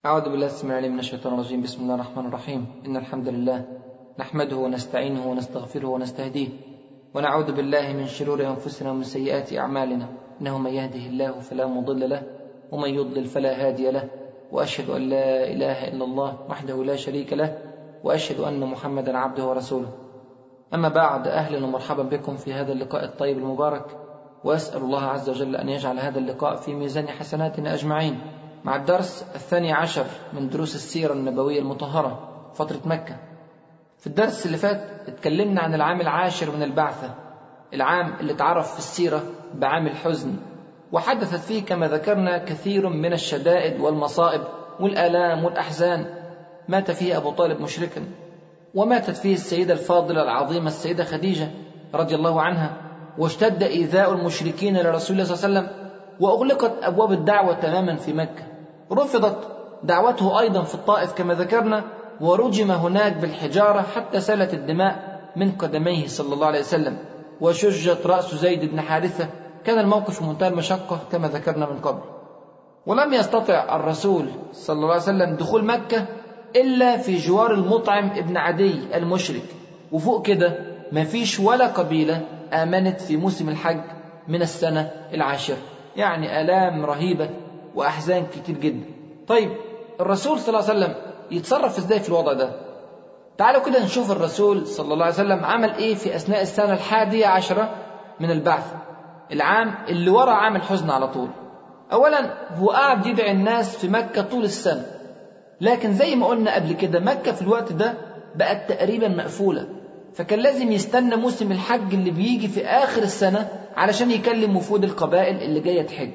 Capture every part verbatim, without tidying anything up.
أعوذ بالله السميع العليم من الشيطان الرجيم. بسم الله الرحمن الرحيم. إن الحمد لله نحمده ونستعينه ونستغفره ونستهديه ونعوذ بالله من شرور أنفسنا ومن سيئات أعمالنا، إنه من يهده الله فلا مضل له ومن يضلل فلا هادي له، وأشهد أن لا إله إلا الله وحده لا شريك له، وأشهد أن محمدا عبده ورسوله. أما بعد، أهلا ومرحبا بكم في هذا اللقاء الطيب المبارك، وأسأل الله عز وجل أن يجعل هذا اللقاء في ميزان حسناتنا أجمعين، مع الدرس الثاني عشر من دروس السيرة النبوية المطهرة، فترة مكة. في الدرس اللي فات اتكلمنا عن العام العاشر من البعثة، العام اللي اتعرف في السيرة بعام الحزن، وحدثت فيه كما ذكرنا كثير من الشدائد والمصائب والآلام والأحزان. مات فيه أبو طالب مشركا، وماتت فيه السيدة الفاضلة العظيمة السيدة خديجة رضي الله عنها، واشتد إيذاء المشركين لرسول الله صلى الله عليه وسلم، وأغلقت أبواب الدعوة تماما في مكة. رفضت دعوته أيضا في الطائف كما ذكرنا، ورجم هناك بالحجارة حتى سالت الدماء من قدميه صلى الله عليه وسلم، وشجت رأس زيد بن حارثة. كان الموقف في منتهى المشقة كما ذكرنا من قبل. ولم يستطع الرسول صلى الله عليه وسلم دخول مكة إلا في جوار المطعم ابن عدي المشرك، وفوق كده ما فيش ولا قبيلة آمنت في موسم الحج من السنة العاشرة. يعني آلام رهيبة وأحزان كتير جدا. طيب الرسول صلى الله عليه وسلم يتصرف ازاي في الوضع ده؟ تعالوا كده نشوف الرسول صلى الله عليه وسلم عمل ايه في أثناء السنة الحادية عشرة من البعث، العام اللي ورا عام الحزن على طول. أولا هو قاعد يدعي الناس في مكة طول السنة، لكن زي ما قلنا قبل كده مكة في الوقت ده بقت تقريبا مقفولة، فكان لازم يستنى موسم الحج اللي بيجي في آخر السنة علشان يكلم وفود القبائل اللي جاية تحج.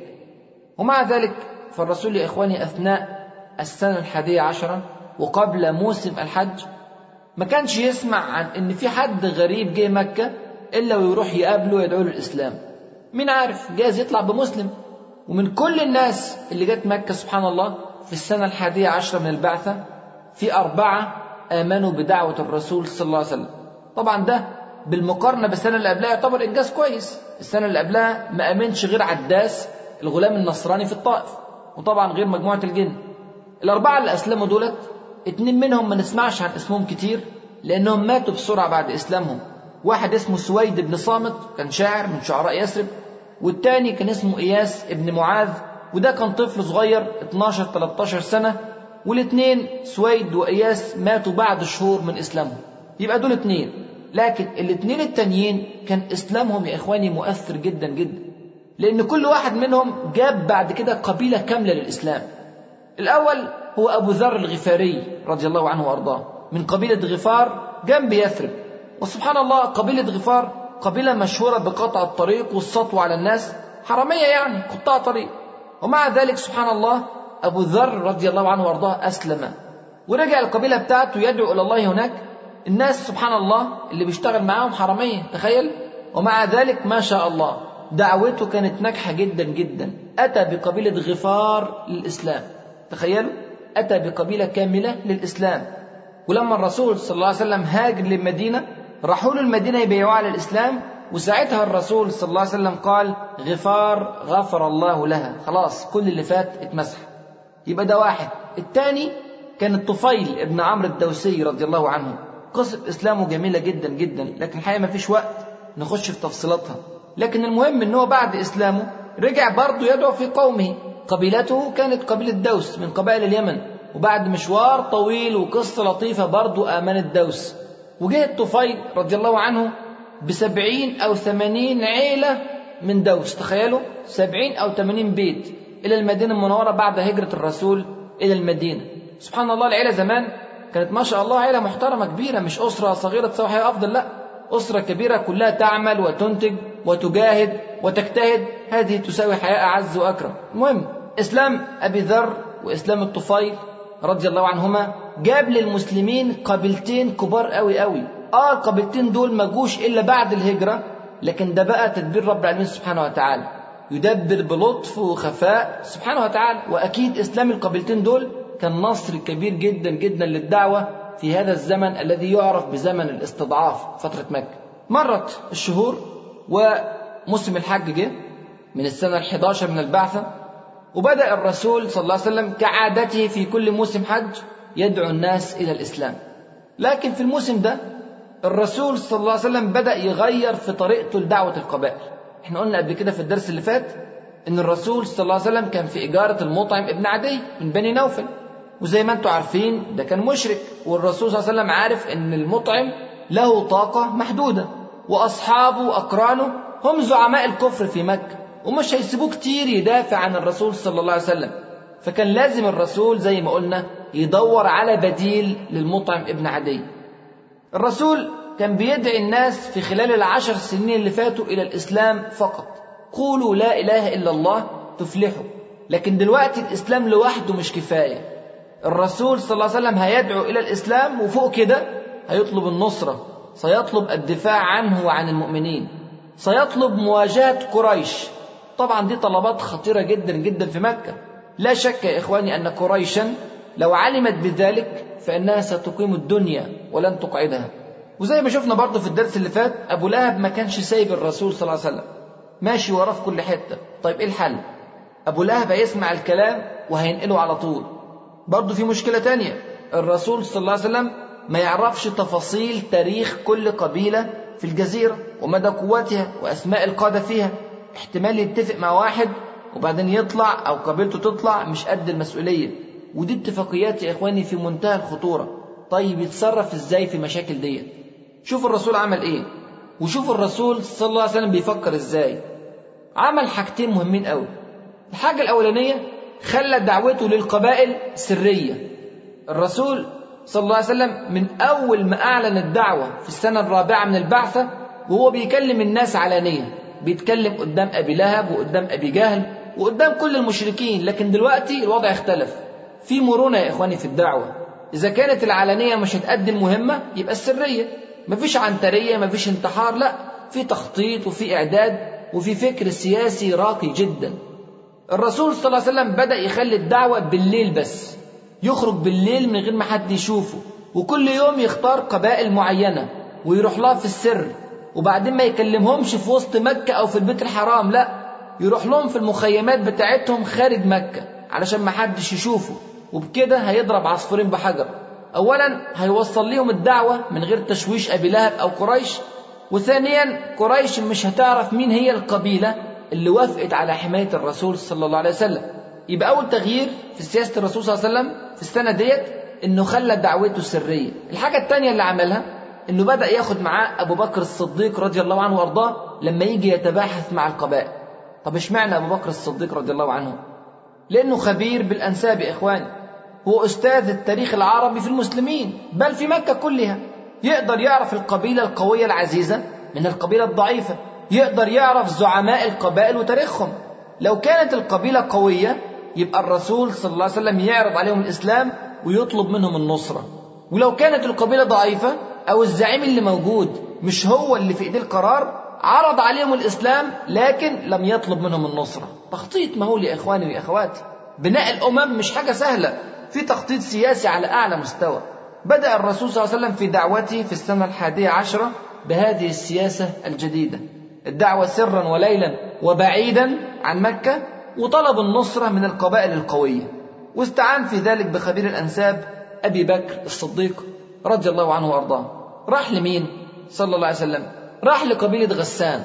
ومع ذلك فالرسول يا إخواني أثناء السنة الحادية عشرة وقبل موسم الحج ما كانش يسمع عن إن في حد غريب جاي مكة إلا ويروح يقابله ويدعو له الإسلام. مين عارف، جايز يطلع بمسلم. ومن كل الناس اللي جت مكة سبحان الله في السنة الحادية عشرة من البعثة في أربعة آمنوا بدعوة الرسول صلى الله عليه وسلم. طبعا ده بالمقارنة بالسنة اللي قبلها يعتبر إنجاز كويس. السنة اللي قبلها ما آمنش غير عداس الغلام النصراني في الطائف، وطبعا غير مجموعة الجن. الأربعة اللي أسلموا دولت اتنين منهم ما نسمعش عن اسمهم كتير لأنهم ماتوا بسرعة بعد إسلامهم. واحد اسمه سويد بن صامت، كان شاعر من شعراء يثرب، والتاني كان اسمه إياس ابن معاذ، وده كان طفل صغير اتناشر تلتاشر سنة. والاثنين سويد وإياس ماتوا بعد شهور من إسلامهم. يبقى دول اتنين، لكن الاثنين التانيين كان إسلامهم يا إخواني مؤثر جدا جدا، لأن كل واحد منهم جاب بعد كده قبيلة كاملة للإسلام. الأول هو أبو ذر الغفاري رضي الله عنه وأرضاه، من قبيلة غفار جنب يثرب. وسبحان الله قبيلة غفار قبيلة مشهورة بقطع الطريق والسطو على الناس، حرامية يعني قطاع طريق. ومع ذلك سبحان الله أبو ذر رضي الله عنه وأرضاه أسلم، ورجع القبيلة بتاعته يدعو إلى الله هناك. الناس سبحان الله اللي بيشتغل معاهم حرامية، تخيل. ومع ذلك ما شاء الله دعوته كانت ناجحة جدا جدا. أتى بقبيلة غفار للإسلام، تخيلوا، أتى بقبيلة كاملة للإسلام. ولما الرسول صلى الله عليه وسلم هاجر للمدينة راحوا له المدينة يبيعوا على الإسلام، وساعتها الرسول صلى الله عليه وسلم قال غفار غفر الله لها، خلاص كل اللي فات اتمسح. يبقى ده واحد. الثاني كان الطفيل ابن عمرو الدوسي رضي الله عنه. قصة إسلامه جميلة جدا جدا، لكن الحقيقة ما فيش وقت نخش في تفصيلاتها. لكن المهم أنه بعد إسلامه رجع برضه يدعو في قومه. قبيلته كانت قبيلة دوس من قبائل اليمن، وبعد مشوار طويل وقصة لطيفة برضه آمنت دوس. وجه الطفيل رضي الله عنه بسبعين أو ثمانين عيلة من دوس، تخيلوا سبعين أو ثمانين بيت إلى المدينة المنورة بعد هجرة الرسول إلى المدينة. سبحان الله العيلة زمان كانت ما شاء الله عيلة محترمة كبيرة، مش أسرة صغيرة تسوي حياة أفضل، لا، أسرة كبيرة كلها تعمل وتنتج وتجاهد وتجتهد، هذه تساوي حياة أعز وأكرم. المهم إسلام أبي ذر وإسلام الطفيل رضي الله عنهما جاب للمسلمين قبيلتين كبار قوي قوي. آه القبيلتين دول ما جوش إلا بعد الهجرة، لكن ده بقى تدبير رب العالمين سبحانه وتعالى، يدبر بلطف وخفاء سبحانه وتعالى. وأكيد إسلام القبيلتين دول كان نصر كبير جدا جدا للدعوة في هذا الزمن الذي يعرف بزمن الاستضعاف، فترة مكة. مرت الشهور وموسم الحج جه من السنة الحادية عشرة من البعثة، وبدأ الرسول صلى الله عليه وسلم كعادته في كل موسم حج يدعو الناس إلى الإسلام. لكن في الموسم ده الرسول صلى الله عليه وسلم بدأ يغير في طريقته لدعوة القبائل. احنا قلنا قبل كده في الدرس اللي فات ان الرسول صلى الله عليه وسلم كان في إجارة المطعم ابن عدي من بني نوفل، وزي ما انتم عارفين ده كان مشرك، والرسول صلى الله عليه وسلم عارف ان المطعم له طاقة محدودة، وأصحابه وأقرانه هم زعماء الكفر في مكة، ومش هيسيبوه كتير يدافع عن الرسول صلى الله عليه وسلم. فكان لازم الرسول زي ما قلنا يدور على بديل للمطعم ابن عدي. الرسول كان بيدعي الناس في خلال العشر سنين اللي فاتوا إلى الإسلام فقط. قولوا لا إله إلا الله تفلحوا. لكن دلوقتي الإسلام لوحده مش كفاية. الرسول صلى الله عليه وسلم هيدعو إلى الإسلام، وفوق كده هيطلب النصرة، سيطلب الدفاع عنه وعن المؤمنين، سيطلب مواجهة قريش. طبعا دي طلبات خطيرة جدا جدا في مكة. لا شك يا إخواني أن قريشا لو علمت بذلك فإنها ستقيم الدنيا ولن تقعدها. وزي ما شفنا برضه في الدرس اللي فات، أبو لهب ما كانش سايب الرسول صلى الله عليه وسلم، ماشي وراه في كل حتة. طيب إيه الحل؟ أبو لهب هيسمع الكلام وهينقله على طول. برضه في مشكلة تانية، الرسول صلى الله عليه وسلم ما يعرفش تفاصيل تاريخ كل قبيلة في الجزيرة ومدى قوتها وأسماء القادة فيها. احتمال يتفق مع واحد وبعدين يطلع أو قبيلته تطلع مش قد المسؤولية، ودي اتفاقيات يا إخواني في منتهى الخطورة. طيب يتصرف إزاي في مشاكل دي؟ شوف الرسول عمل إيه، وشوف الرسول صلى الله عليه وسلم بيفكر إزاي. عمل حاجتين مهمين قوي. الحاجة الأولانية خلى دعوته للقبائل سرية. الرسول صلى الله عليه وسلم من أول ما أعلن الدعوة في السنة الرابعة من البعثة وهو بيكلم الناس علانية، بيتكلم قدام أبي لهب وقدام أبي جهل وقدام كل المشركين. لكن دلوقتي الوضع اختلف، في مرونة يا إخواني في الدعوة. إذا كانت العلانية مش هتأدي المهمة يبقى السرية، مفيش عنترية، مفيش انتحار، لا، في تخطيط وفي إعداد وفي فكر سياسي راقي جدا. الرسول صلى الله عليه وسلم بدأ يخلي الدعوة بالليل بس، يخرج بالليل من غير ما حد يشوفه، وكل يوم يختار قبائل معينة ويروح لها في السر، وبعدين ما يكلمهمش في وسط مكة أو في البيت الحرام، لا، يروح لهم في المخيمات بتاعتهم خارج مكة علشان ما حدش يشوفه. وبكده هيضرب عصفورين بحجر. أولا هيوصل لهم الدعوة من غير تشويش أبي لهب أو قريش، وثانيا قريش مش هتعرف مين هي القبيلة اللي وافقت على حماية الرسول صلى الله عليه وسلم. يبقى أول تغيير في سياسة الرسول صلى الله عليه وسلم في السنة ديت إنه خلى دعوته سرية. الحاجة الثانية اللي عملها إنه بدأ ياخد معاه أبو بكر الصديق رضي الله عنه وأرضاه لما يجي يتباحث مع القبائل. طب اشمعنى أبو بكر الصديق رضي الله عنه؟ لأنه خبير بالأنساب يا إخواني، هو أستاذ التاريخ العربي في المسلمين بل في مكة كلها. يقدر يعرف القبيلة القوية العزيزة من القبيلة الضعيفة، يقدر يعرف زعماء القبائل وتاريخهم. لو كانت القبيلة قوية يبقى الرسول صلى الله عليه وسلم يعرض عليهم الإسلام ويطلب منهم النصرة، ولو كانت القبيلة ضعيفة أو الزعيم اللي موجود مش هو اللي في إيديه القرار، عرض عليهم الإسلام لكن لم يطلب منهم النصرة. تخطيط مهول يا إخواني وأخواتي. بناء الأمم مش حاجة سهلة، في تخطيط سياسي على أعلى مستوى. بدأ الرسول صلى الله عليه وسلم في دعوته في السنة الحادية عشرة بهذه السياسة الجديدة، الدعوة سرا وليلا وبعيدا عن مكة، وطلب النصرة من القبائل القوية، واستعان في ذلك بخبير الأنساب أبي بكر الصديق رضي الله عنه وأرضاه. راح لمين صلى الله عليه وسلم؟ راح لقبيلة غسان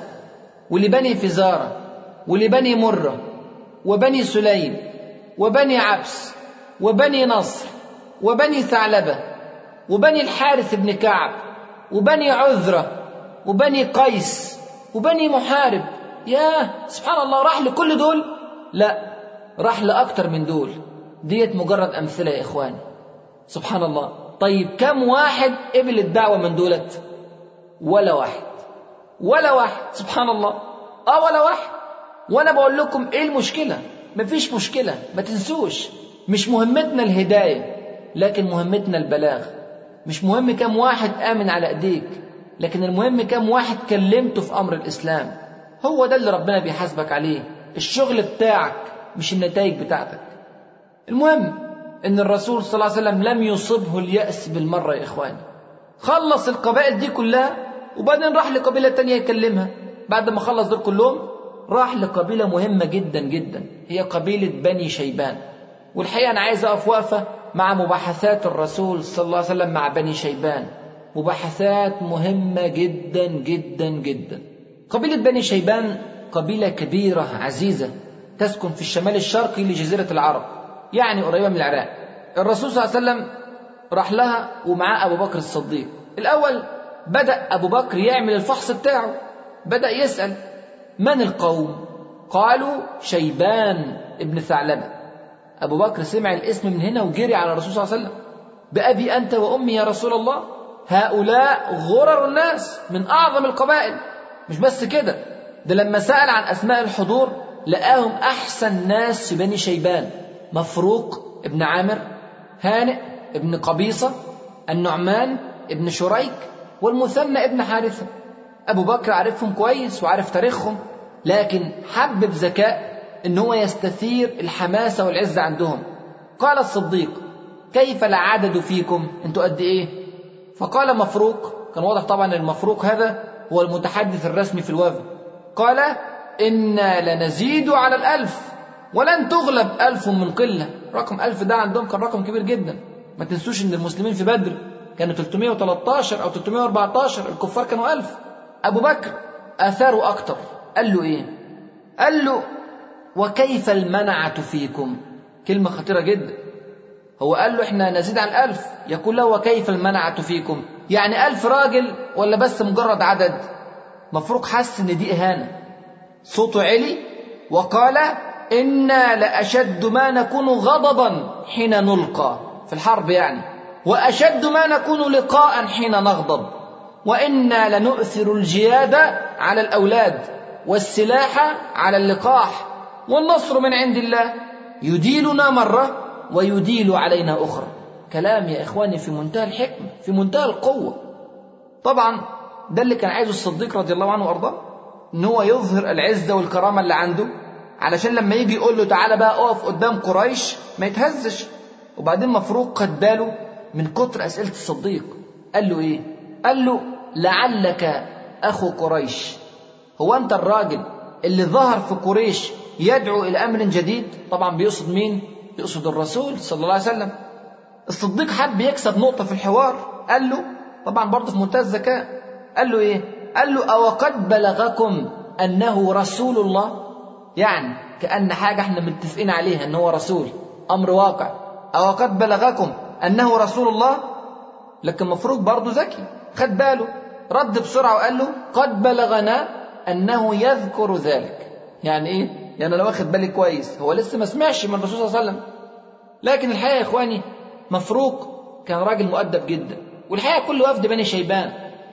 ولبني فزارة ولبني مرة وبني سليم وبني عبس وبني نصر وبني ثعلبة وبني الحارث بن كعب وبني عذرة وبني قيس وبني محارب. يا سبحان الله، راح لكل دول؟ لا، راح لأكتر من دول. ديت مجرد أمثلة يا إخواني، سبحان الله. طيب كم واحد قبل الدعوة من دولت؟ ولا واحد، ولا واحد، سبحان الله. آه ولا واحد. وأنا بقول لكم إيه المشكلة؟ مفيش مشكلة، ما تنسوش، مش مهمتنا الهداية لكن مهمتنا البلاغ. مش مهم كم واحد آمن على أيديك، لكن المهم كم واحد كلمته في أمر الإسلام. هو ده اللي ربنا بيحاسبك عليه، الشغل بتاعك مش النتائج بتاعتك. المهم إن الرسول صلى الله عليه وسلم لم يصبه اليأس بالمرة يا إخواني. خلص القبائل دي كلها وبعدين راح لقبيلة تانية يكلمها. بعد ما خلص دول كلهم راح لقبيلة مهمة جدا جدا، هي قبيلة بني شيبان. والحقيقة أنا عايز أقف وقفة مع مباحثات الرسول صلى الله عليه وسلم مع بني شيبان، مباحثات مهمة جدا جدا جدا. قبيلة بني شيبان قبيلة كبيرة عزيزة تسكن في الشمال الشرقي لجزيرة العرب، يعني قريبة من العراق. الرسول صلى الله عليه وسلم راح لها ومعاه أبو بكر الصديق. الأول بدأ أبو بكر يعمل الفحص بتاعه، بدأ يسأل من القوم؟ قالوا شيبان ابن ثعلبة. أبو بكر سمع الاسم من هنا وجري على الرسول صلى الله عليه وسلم: بأبي أنت وأمي يا رسول الله، هؤلاء غرر الناس من أعظم القبائل. مش بس كده، ده لما سأل عن أسماء الحضور لقاهم أحسن ناس في بني شيبان: مفروق ابن عامر، هانئ ابن قبيصة، النعمان ابن شريك، والمثنى ابن حارثة. أبو بكر عارفهم كويس وعارف تاريخهم، لكن حب بذكاء إن هو يستثير الحماسة والعزة عندهم. قال الصديق: كيف العدد فيكم؟ أنتوا قد إيه؟ فقال مفروق، كان واضح طبعا المفروق هذا هو المتحدث الرسمي في الوفد، قال: إنا لنزيد على الألف ولن تغلب ألف من قلة. رقم ألف ده عندهم كان رقم كبير جدا. ما تنسوش إن المسلمين في بدر كانوا ثلاثمائة وثلاثة عشر أو ثلاثمائة وأربعة عشر، الكفار كانوا ألف. أبو بكر أثاره أكتر، قال له إيه؟ قال له: وكيف المنعة فيكم؟ كلمة خطيرة جدا. هو قال له إحنا نزيد عن ألف، يقول له وكيف المنعة فيكم؟ يعني ألف راجل ولا بس مجرد عدد؟ مفروق حس إن دي إهانة، صوته علي وقال: إنا لأشد ما نكون غضبا حين نلقى في الحرب يعني، وأشد ما نكون لقاء حين نغضب، وإنا لنؤثر الجياد على الأولاد والسلاح على اللقاح، والنصر من عند الله يديلنا مرة ويديل علينا أخرى. كلام يا إخواني في منتهى الحكمة، في منتهى القوة. طبعا ده اللي كان عايزه الصديق رضي الله عنه وأرضاه، إن هو يظهر العزة والكرامة اللي عنده، علشان لما يجي يقول له تعالى بقى أقف قدام قريش ما يتهزش. وبعدين مفروق خد باله من كتر أسئلة الصديق، قال له إيه؟ قال له: لعلك أخو قريش. هو أنت الراجل اللي ظهر في قريش يدعو إلى أمر جديد؟ طبعا بيقصد مين؟ بيقصد الرسول صلى الله عليه وسلم. الصديق حب يكسب نقطة في الحوار، قال له طبعا برضه في منتهى الذكاء، قال له إيه؟ قال له: أوقد بلغكم أنه رسول الله؟ يعني كأن حاجة احنا متفقين عليها أنه هو رسول، أمر واقع. أوقد بلغكم أنه رسول الله؟ لكن مفروض برضه ذكي، خد باله، رد بسرعة وقال له: قد بلغنا أنه يذكر ذلك. يعني إيه؟ يعني أنا واخد بالي كويس، هو لسه ما سمعش من الرسول صلى الله عليه وسلم. لكن الحقيقة يا إخواني مفروق كان راجل مؤدب جدا. والحقيقة كل وفد بني شيبان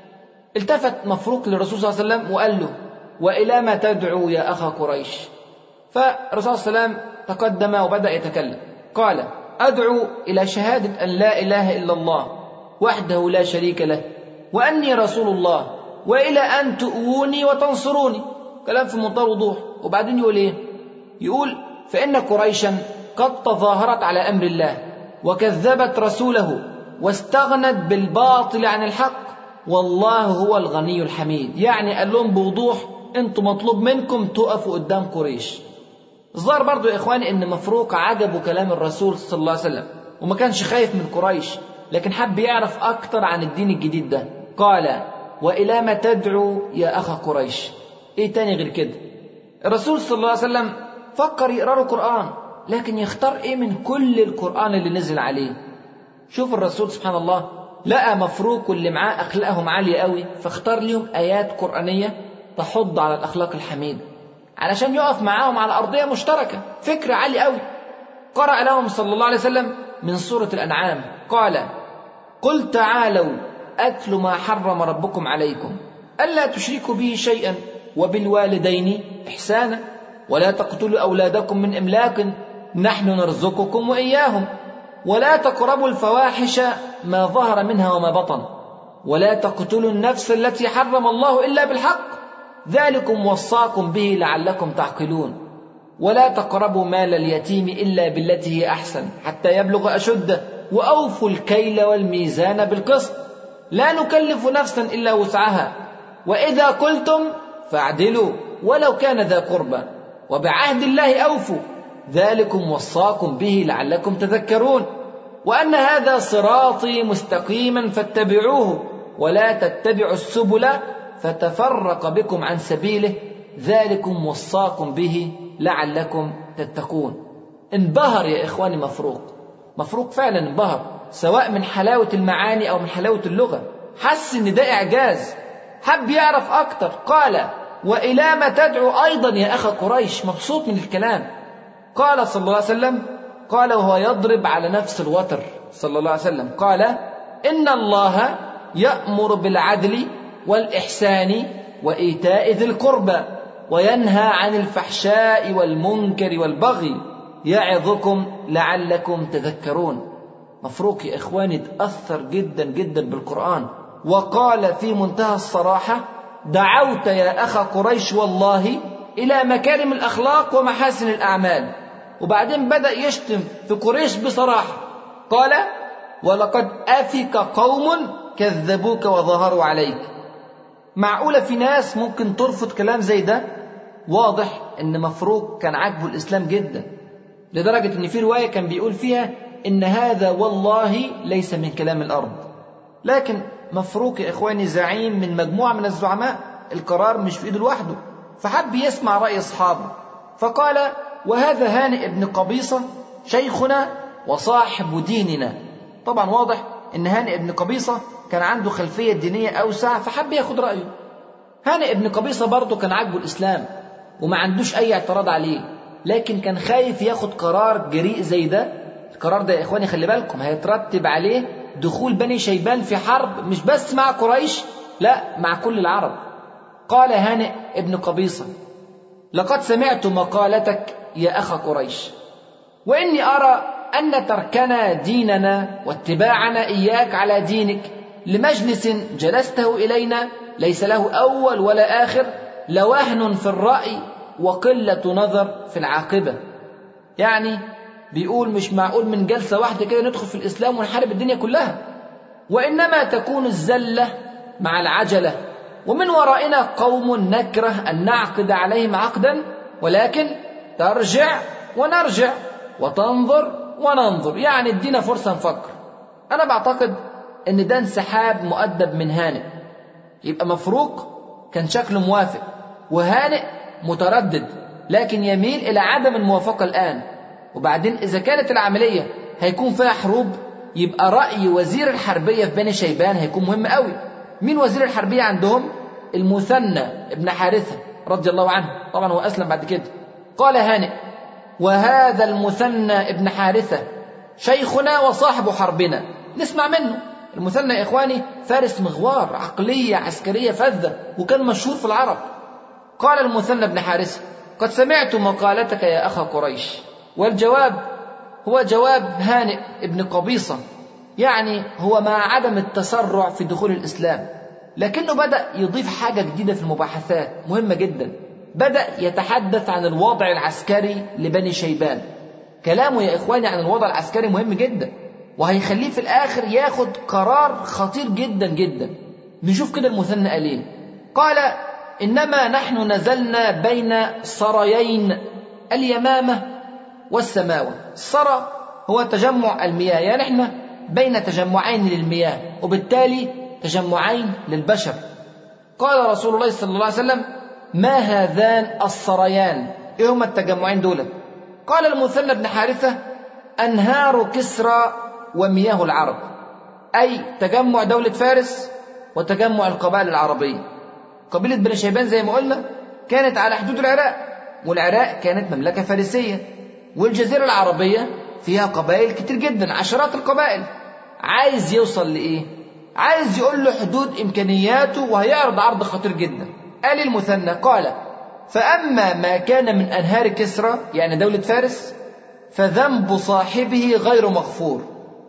التفت مفروق للرسول صلى الله عليه وسلم وقال له: وإلى ما تدعو يا أخا قريش؟ فالرسول صلى الله عليه وسلم تقدم وبدأ يتكلم، قال: أدعو إلى شهادة أن لا إله إلا الله وحده لا شريك له، وأني رسول الله، وإلى أن تؤوني وتنصروني. كلام في منتهى الوضوح. وبعدين يقول إيه؟ يقول: فإن قريشا قد تظاهرت على أمر الله وكذبت رسوله واستغنت بالباطل عن الحق، والله هو الغني الحميد. يعني قال لهم بوضوح: انتم مطلوب منكم تقفوا قدام قريش. الظاهر برضو يا إخواني إن مفروق عجبه كلام الرسول صلى الله عليه وسلم، وما كانش خايف من قريش، لكن حب يعرف أكتر عن الدين الجديد ده. قال: وإلى ما تدعو يا أخا قريش؟ إيه تاني غير كده؟ الرسول صلى الله عليه وسلم فكر يقرأ له قرآن، لكن يختار إيه من كل القرآن اللي نزل عليه؟ شوف الرسول سبحان الله لقى مفروق واللي معاه أخلاقهم عالية قوي، فاختار لهم آيات قرآنية تحض على الأخلاق الحميدة علشان يقف معاهم على أرضية مشتركة. فكرة عالية قوي. قرأ لهم صلى الله عليه وسلم من سورة الأنعام، قال: قل تعالوا أتل ما حرم ربكم عليكم ألا تشركوا به شيئا وبالوالدين إحسانا ولا تقتلوا أولادكم من إملاق نحن نرزقكم وإياهم ولا تقربوا الفواحش ما ظهر منها وما بطن ولا تقتلوا النفس التي حرم الله إلا بالحق ذلكم وصاكم به لعلكم تعقلون ولا تقربوا مال اليتيم إلا بالتي هي أحسن حتى يبلغ أشده وأوفوا الكيل والميزان بالقسط لا نكلف نفسا إلا وسعها وإذا قلتم فاعدلوا ولو كان ذا قربى وبعهد الله أوفوا ذلكم وصاكم به لعلكم تذكرون وأن هذا صراطي مستقيما فاتبعوه ولا تتبعوا السبل فتفرق بكم عن سبيله ذلكم وصاكم به لعلكم تتقون. انبهر يا إخواني مفروق، مفروق فعلا انبهر، سواء من حلاوة المعاني أو من حلاوة اللغة، حس إن ده إعجاز، حب يعرف أكتر. قال: وإلى ما تدعو أيضا يا أخا قريش؟ مبسوط من الكلام. قال صلى الله عليه وسلم، قال وهو يضرب على نفس الوتر صلى الله عليه وسلم، قال: إن الله يأمر بالعدل والإحسان وإيتاء ذي القربى وينهى عن الفحشاء والمنكر والبغي يعظكم لعلكم تذكرون. مفروق يا إخواني تأثر جدا جدا بالقرآن، وقال في منتهى الصراحة: دعوت يا أخا قريش والله إلى مكارم الأخلاق ومحاسن الأعمال. وبعدين بدأ يشتم في قريش بصراحة، قال: ولقد أفك قوم كذبوك وظهروا عليك. معقولة في ناس ممكن ترفض كلام زي ده؟ واضح إن مفروق كان عاجبه الإسلام جدا، لدرجة إن في رواية كان بيقول فيها إن هذا والله ليس من كلام الأرض. لكن مفروق يا إخواني زعيم من مجموعة من الزعماء، القرار مش في إيده لوحده، فحب يسمع رأي أصحابه، فقال: وهذا هانئ بن قبيصة شيخنا وصاحب ديننا. طبعا واضح إن هانئ بن قبيصة كان عنده خلفية دينية أوسع، فحب ياخد رأيه. هانئ بن قبيصة برضه كان عاجبه الإسلام وما عندوش أي اعتراض عليه، لكن كان خايف ياخد قرار جريء زي ده. القرار ده يا إخواني خلي بالكم هيترتب عليه دخول بني شيبان في حرب، مش بس مع قريش، لا، مع كل العرب. قال هانئ ابن قبيصة: لقد سمعت مقالتك يا أخا قريش، وإني أرى أن تركنا ديننا واتباعنا إياك على دينك لمجلس جلسته إلينا ليس له أول ولا آخر، لوهن في الرأي وقلة نظر في العاقبة. يعني بيقول مش معقول من جلسة واحدة كده ندخل في الإسلام ونحارب الدنيا كلها، وإنما تكون الزلة مع العجلة، ومن ورائنا قوم نكره أن نعقد عليهم عقدا، ولكن ترجع ونرجع وتنظر وننظر، يعني ادينا فرصة نفكر. أنا بعتقد أن ده انسحاب مؤدب من هانئ. يبقى مفروق كان شكله موافق، وهانئ متردد لكن يميل إلى عدم الموافقة الآن. وبعدين إذا كانت العملية هيكون فيها حروب، يبقى رأي وزير الحربية في بني شيبان هيكون مهم قوي. مين وزير الحربية عندهم؟ المثنى ابن حارثة رضي الله عنه، طبعا هو أسلم بعد كده. قال هانئ: وهذا المثنى ابن حارثة شيخنا وصاحب حربنا، نسمع منه. المثنى يا إخواني فارس مغوار، عقلية عسكرية فذة، وكان مشهور في العرب. قال المثنى ابن حارثة: قد سمعت مقالتك يا أخا قريش. والجواب هو جواب هانئ ابن قبيصة، يعني هو مع عدم التسرع في دخول الإسلام، لكنه بدأ يضيف حاجة جديدة في المباحثات مهمة جدا. بدأ يتحدث عن الوضع العسكري لبني شيبان. كلامه يا إخواني عن الوضع العسكري مهم جدا، وهيخليه في الآخر ياخد قرار خطير جدا جدا. نشوف كده المثنى قال ايه. قال: إنما نحن نزلنا بين صريين، اليمامة والسماوة. الصرى هو تجمع المياه، يعني احنا بين تجمعين للمياه، وبالتالي تجمعين للبشر. قال رسول الله صلى الله عليه وسلم: ما هذان الصريان؟ ايه هما التجمعين دول؟ قال المثنى بن حارثة: أنهار كسرى ومياه العرب، أي تجمع دولة فارس وتجمع القبائل العربية. قبيلة بني شيبان زي ما قلنا كانت على حدود العراق، والعراق كانت مملكة فارسية، والجزيرة العربية فيها قبائل كتير جدا، عشرات القبائل. عايز يوصل لإيه؟ عايز يقول له حدود إمكانياته، وهيعرض عرض خطير جدا. قال المثنى: قال: فأما ما كان من أنهار كسرى، يعني دولة فارس، فذنب صاحبه غير مغفور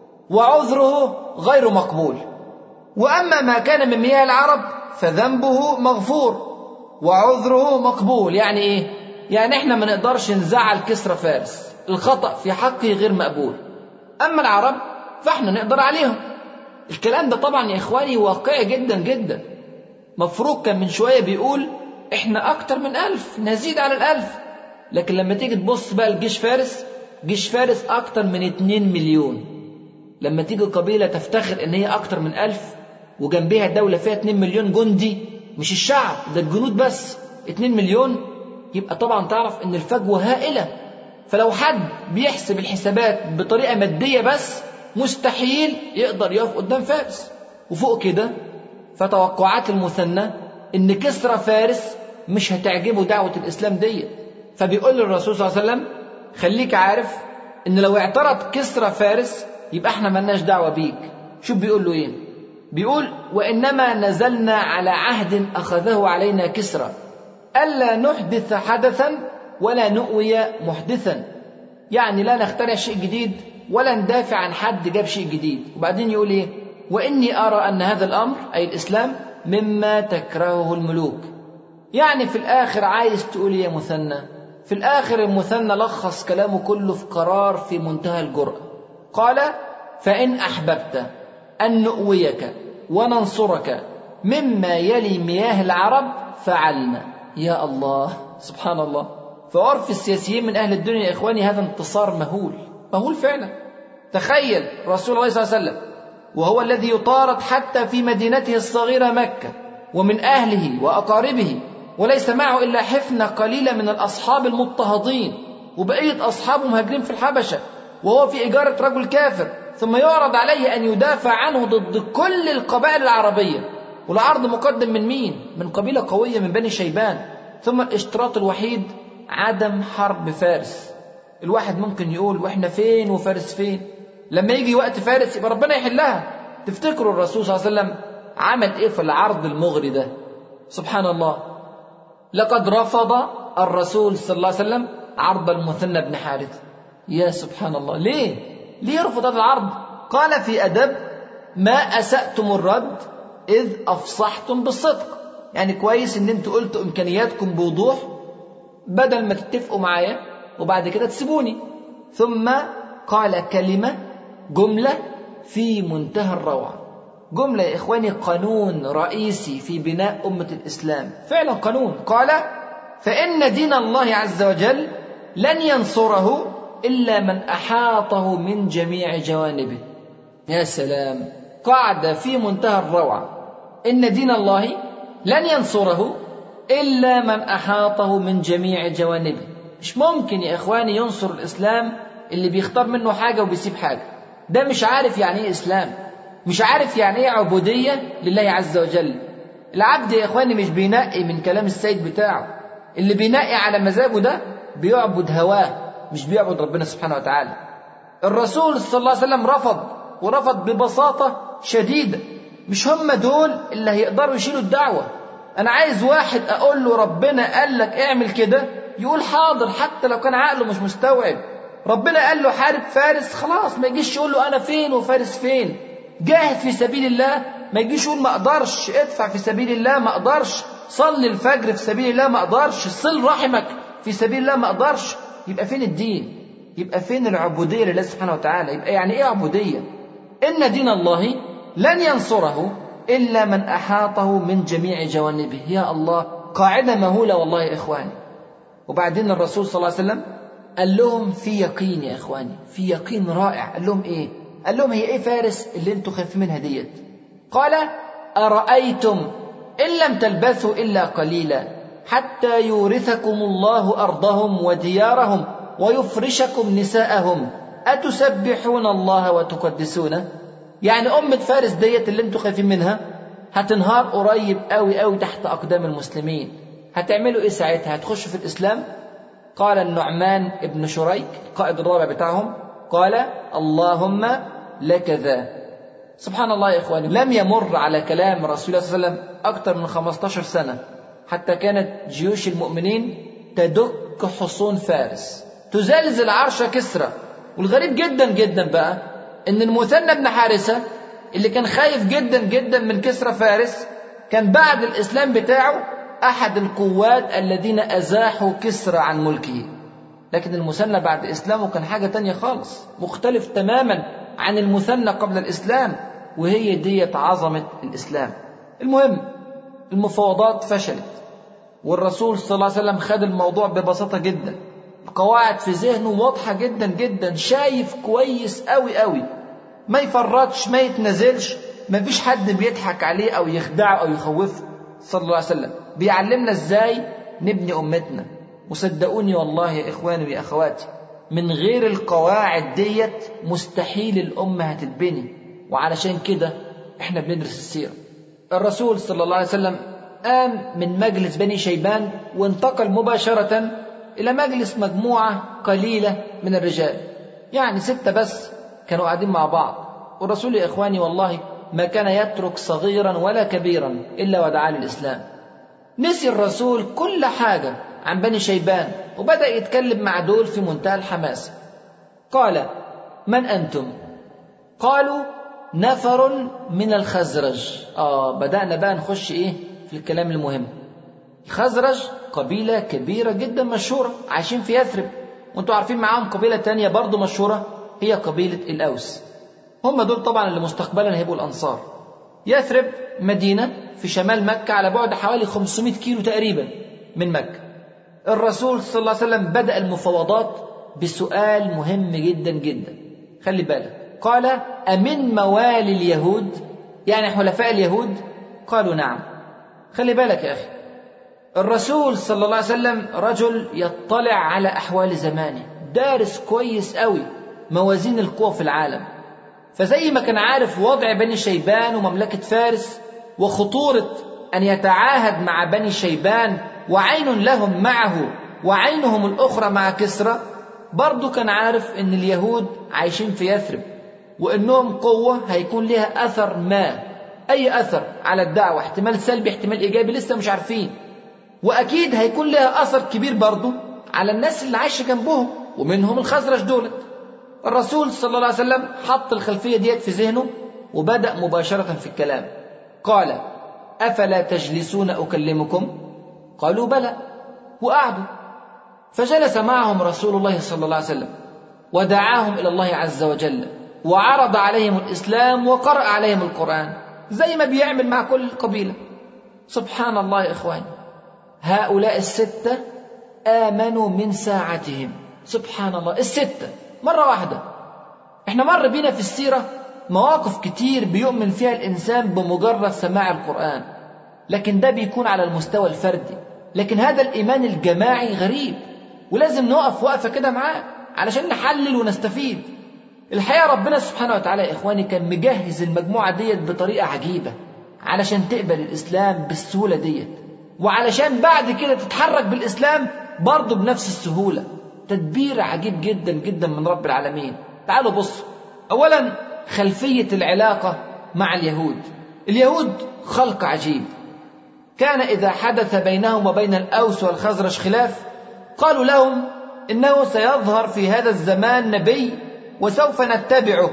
وعذره غير مقبول، وأما ما كان من مياه العرب فذنبه مغفور وعذره مقبول. يعني إيه؟ يعني إحنا ما نقدرش نزعل كسرى فارس، الخطأ في حقه غير مقبول، أما العرب فإحنا نقدر عليهم. الكلام ده طبعا يا إخواني واقعي جدا جدا. مفروق كان من شوية بيقول احنا أكتر من ألف، نزيد على الألف. لكن لما تيجي تبص بقى الجيش فارس، جيش فارس أكتر من اتنين مليون. لما تيجي قبيلة تفتخر إن هي أكتر من ألف وجنبها دولة فيها اتنين مليون جندي، مش الشعب ده، الجنود بس اتنين مليون، يبقى طبعا تعرف إن الفجوة هائلة. فلو حد بيحسب الحسابات بطريقة مادية بس، مستحيل يقدر يقف قدام فارس. وفوق كده فتوقعات المثنى إن كسرى فارس مش هتعجبه دعوة الإسلام دي، فبيقول للرسول صلى الله عليه وسلم خليك عارف إن لو اعترض كسرى فارس يبقى احنا ملناش دعوة بيك. شوف بيقول له ايه؟ بيقول وإنما نزلنا على عهد أخذه علينا كسرى ألا نحدث حدثا ولا نؤوي محدثا، يعني لا نخترع شيء جديد ولا ندافع عن حد جاب شيء جديد. وبعدين يقول ايه؟ وإني أرى أن هذا الأمر أي الإسلام مما تكرهه الملوك. يعني في الآخر عايز تقول يا مثنى؟ في الآخر المثنى لخص كلامه كله في قرار في منتهى الجرأة. قال فإن أحببت أن نؤويك وننصرك مما يلي مياه العرب فعلنا. يا الله، سبحان الله. فعرف السياسيين من أهل الدنيا يا إخواني هذا انتصار مهول، مهول فعلا. تخيل رسول الله صلى الله عليه وسلم وهو الذي يطارد حتى في مدينته الصغيرة مكة ومن أهله وأقاربه، وليس معه إلا حفنة قليلة من الأصحاب المضطهدين، وبقية أصحابه مهاجرين في الحبشة، وهو في إجارة رجل كافر، ثم يعرض عليه أن يدافع عنه ضد كل القبائل العربية. والعرض مقدم من مين؟ من قبيلة قوية من بني شيبان. ثم الاشتراط الوحيد عدم حرب فارس. الواحد ممكن يقول وإحنا فين وفارس فين؟ لما يجي وقت فارس يبقى ربنا يحلها. تفتكروا الرسول صلى الله عليه وسلم عمل إيه في العرض المغري ده؟ سبحان الله. لقد رفض الرسول صلى الله عليه وسلم عرض المثنى بن حارث. يا سبحان الله، ليه؟ ليه رفض هذا العرض؟ قال في أدب ما أسأتم الرد إذ أفصحتم بالصدق. يعني كويس إن أنتوا قلتوا إمكانياتكم بوضوح بدل ما تتفقوا معايا وبعد كده تسيبوني. ثم قال كلمة، جملة في منتهى الروعة، جملة يا إخواني قانون رئيسي في بناء أمة الإسلام، فعلا قانون. قال فإن دين الله عز وجل لن ينصره إلا من أحاطه من جميع جوانبه. يا سلام، قاعدة في منتهى الروعة. إن دين الله لن ينصره إلا من أحاطه من جميع جوانبه. مش ممكن يا إخواني ينصر الإسلام اللي بيختار منه حاجة وبيسيب حاجة. ده مش عارف يعني إيه إسلام، مش عارف يعني إيه عبودية لله عز وجل. العبد يا إخواني مش بينقي من كلام السيد بتاعه، اللي بينقي على مزاجه ده بيعبد هواه، مش بيعبد ربنا سبحانه وتعالى. الرسول صلى الله عليه وسلم رفض، ورفض ببساطة شديدة. مش هم دول اللي هيقدروا يشيلوا الدعوة. أنا عايز واحد أقول له ربنا قال لك اعمل كده يقول حاضر، حتى لو كان عقله مش مستوعب. ربنا قال له حارب فارس، خلاص ما يجيش يقول له أنا فين وفارس فين. جاهد في سبيل الله، ما يجيش يقول ما أقدرش. ادفع في سبيل الله، ما أقدرش. صلي الفجر في سبيل الله، ما أقدرش. صل رحمك في سبيل الله، ما أقدرش. يبقى فين الدين؟ يبقى فين العبودية لله سبحانه وتعالى؟ يبقى يعني إيه عبودية؟ إن دين الله لن ينصره إلا من أحاطه من جميع جوانبه. يا الله، قاعدة مهولة والله يا إخواني. وبعدين الرسول صلى الله عليه وسلم قال لهم في يقين يا إخواني، في يقين رائع. قال لهم إيه؟ قال لهم هي إيه فارس اللي أنتوا خايفين منها ديت؟ قال أرأيتم إن لم تلبثوا إلا قليلا حتى يورثكم الله أرضهم وديارهم ويفرشكم نساءهم أتسبحون الله وتقدسونه؟ يعني أمة فارس ديت اللي انتوا خايفين منها هتنهار قريب قوي قوي تحت أقدام المسلمين. هتعملوا إيه ساعتها؟ هتخشوا في الإسلام؟ قال النعمان ابن شريك القائد الرابع بتاعهم، قال اللهم لك ذا. سبحان الله يا إخواني، لم يمر على كلام رسول الله صلى الله عليه وسلم أكثر من خمسة عشر سنة حتى كانت جيوش المؤمنين تدك حصون فارس، تزلزل عرش كسرى. والغريب جدا جدا بقى إن المثنى بن حارثة اللي كان خايف جدا جدا من كسرى فارس كان بعد الإسلام بتاعه أحد القوات الذين أزاحوا كسرى عن ملكه. لكن المثنى بعد إسلامه كان حاجة تانية خالص، مختلف تماما عن المثنى قبل الإسلام، وهي دية عظمة الإسلام. المهم المفاوضات فشلت، والرسول صلى الله عليه وسلم خد الموضوع ببساطة جدا، القواعد في ذهنه واضحة جدا جدا، شايف كويس قوي قوي، ما يفرطش ما يتنزلش، ما فيش حد بيضحك عليه أو يخدعه أو يخوفه صلى الله عليه وسلم. بيعلمنا إزاي نبني أمتنا. وصدقوني والله يا إخواني ويا أخواتي، من غير القواعد ديت مستحيل الأمة هتتبني. وعلشان كده إحنا بندرس السيرة. الرسول صلى الله عليه وسلم قام من مجلس بني شيبان وانتقل مباشرة إلى مجلس مجموعة قليلة من الرجال، يعني ستة بس كانوا قاعدين مع بعض. والرسول يا إخواني والله ما كان يترك صغيرا ولا كبيرا إلا ودعا للإسلام. نسي الرسول كل حاجة عن بني شيبان وبدأ يتكلم مع دول في منتهى الحماس. قال: من أنتم؟ قالوا: نفر من الخزرج. آه بدأنا بقى نخش إيه في الكلام المهم. الخزرج قبيلة كبيرة جدا مشهورة عايشين في يثرب، وانتوا عارفين معاهم قبيلة تانية برضو مشهورة هي قبيلة الأوس. هم دول طبعا اللي مستقبلا هيبقوا الأنصار. يثرب مدينة في شمال مكة على بعد حوالي خمسمائة كيلو تقريبا من مكة. الرسول صلى الله عليه وسلم بدأ المفاوضات بسؤال مهم جدا جدا، خلي بالك. قال: أمن موالي اليهود؟ يعني حلفاء اليهود؟ قالوا: نعم. خلي بالك يا أخي، الرسول صلى الله عليه وسلم رجل يطلع على أحوال زمانه، دارس كويس قوي موازين القوى في العالم. فزي ما كان عارف وضع بني شيبان ومملكة فارس وخطورة أن يتعاهد مع بني شيبان وعين لهم معه وعينهم الأخرى مع كسرى، برضو كان عارف أن اليهود عايشين في يثرب وأنهم قوة هيكون لها أثر ما، أي أثر على الدعوة، احتمال سلبي احتمال إيجابي لسه مش عارفين، وأكيد هيكون لها أثر كبير برضو على الناس اللي عايشة جنبهم ومنهم الخزرج دولت. الرسول صلى الله عليه وسلم حط الخلفية ديت في ذهنه وبدأ مباشرة في الكلام. قال: أفلا تجلسون أكلمكم؟ قالوا: بلى. وقعدوا، فجلس معهم رسول الله صلى الله عليه وسلم ودعاهم إلى الله عز وجل وعرض عليهم الإسلام وقرأ عليهم القرآن زي ما بيعمل مع كل قبيلة. سبحان الله يا إخواني، هؤلاء الستة آمنوا من ساعتهم. سبحان الله، الستة مرة واحدة. احنا مر بينا في السيرة مواقف كتير بيؤمن فيها الإنسان بمجرد سماع القرآن، لكن ده بيكون على المستوى الفردي. لكن هذا الإيمان الجماعي غريب، ولازم نقف وقفة كده معاه علشان نحلل ونستفيد. الحقيقة ربنا سبحانه وتعالى يا إخواني كان مجهز المجموعة ديت بطريقة عجيبة علشان تقبل الإسلام بالسهولة ديت، وعلشان بعد كده تتحرك بالإسلام برضه بنفس السهولة. تدبير عجيب جدا جدا من رب العالمين. تعالوا بصوا. أولا خلفية العلاقة مع اليهود. اليهود خلق عجيب، كان إذا حدث بينهم وبين الأوس والخزرج خلاف قالوا لهم إنه سيظهر في هذا الزمان نبي وسوف نتبعه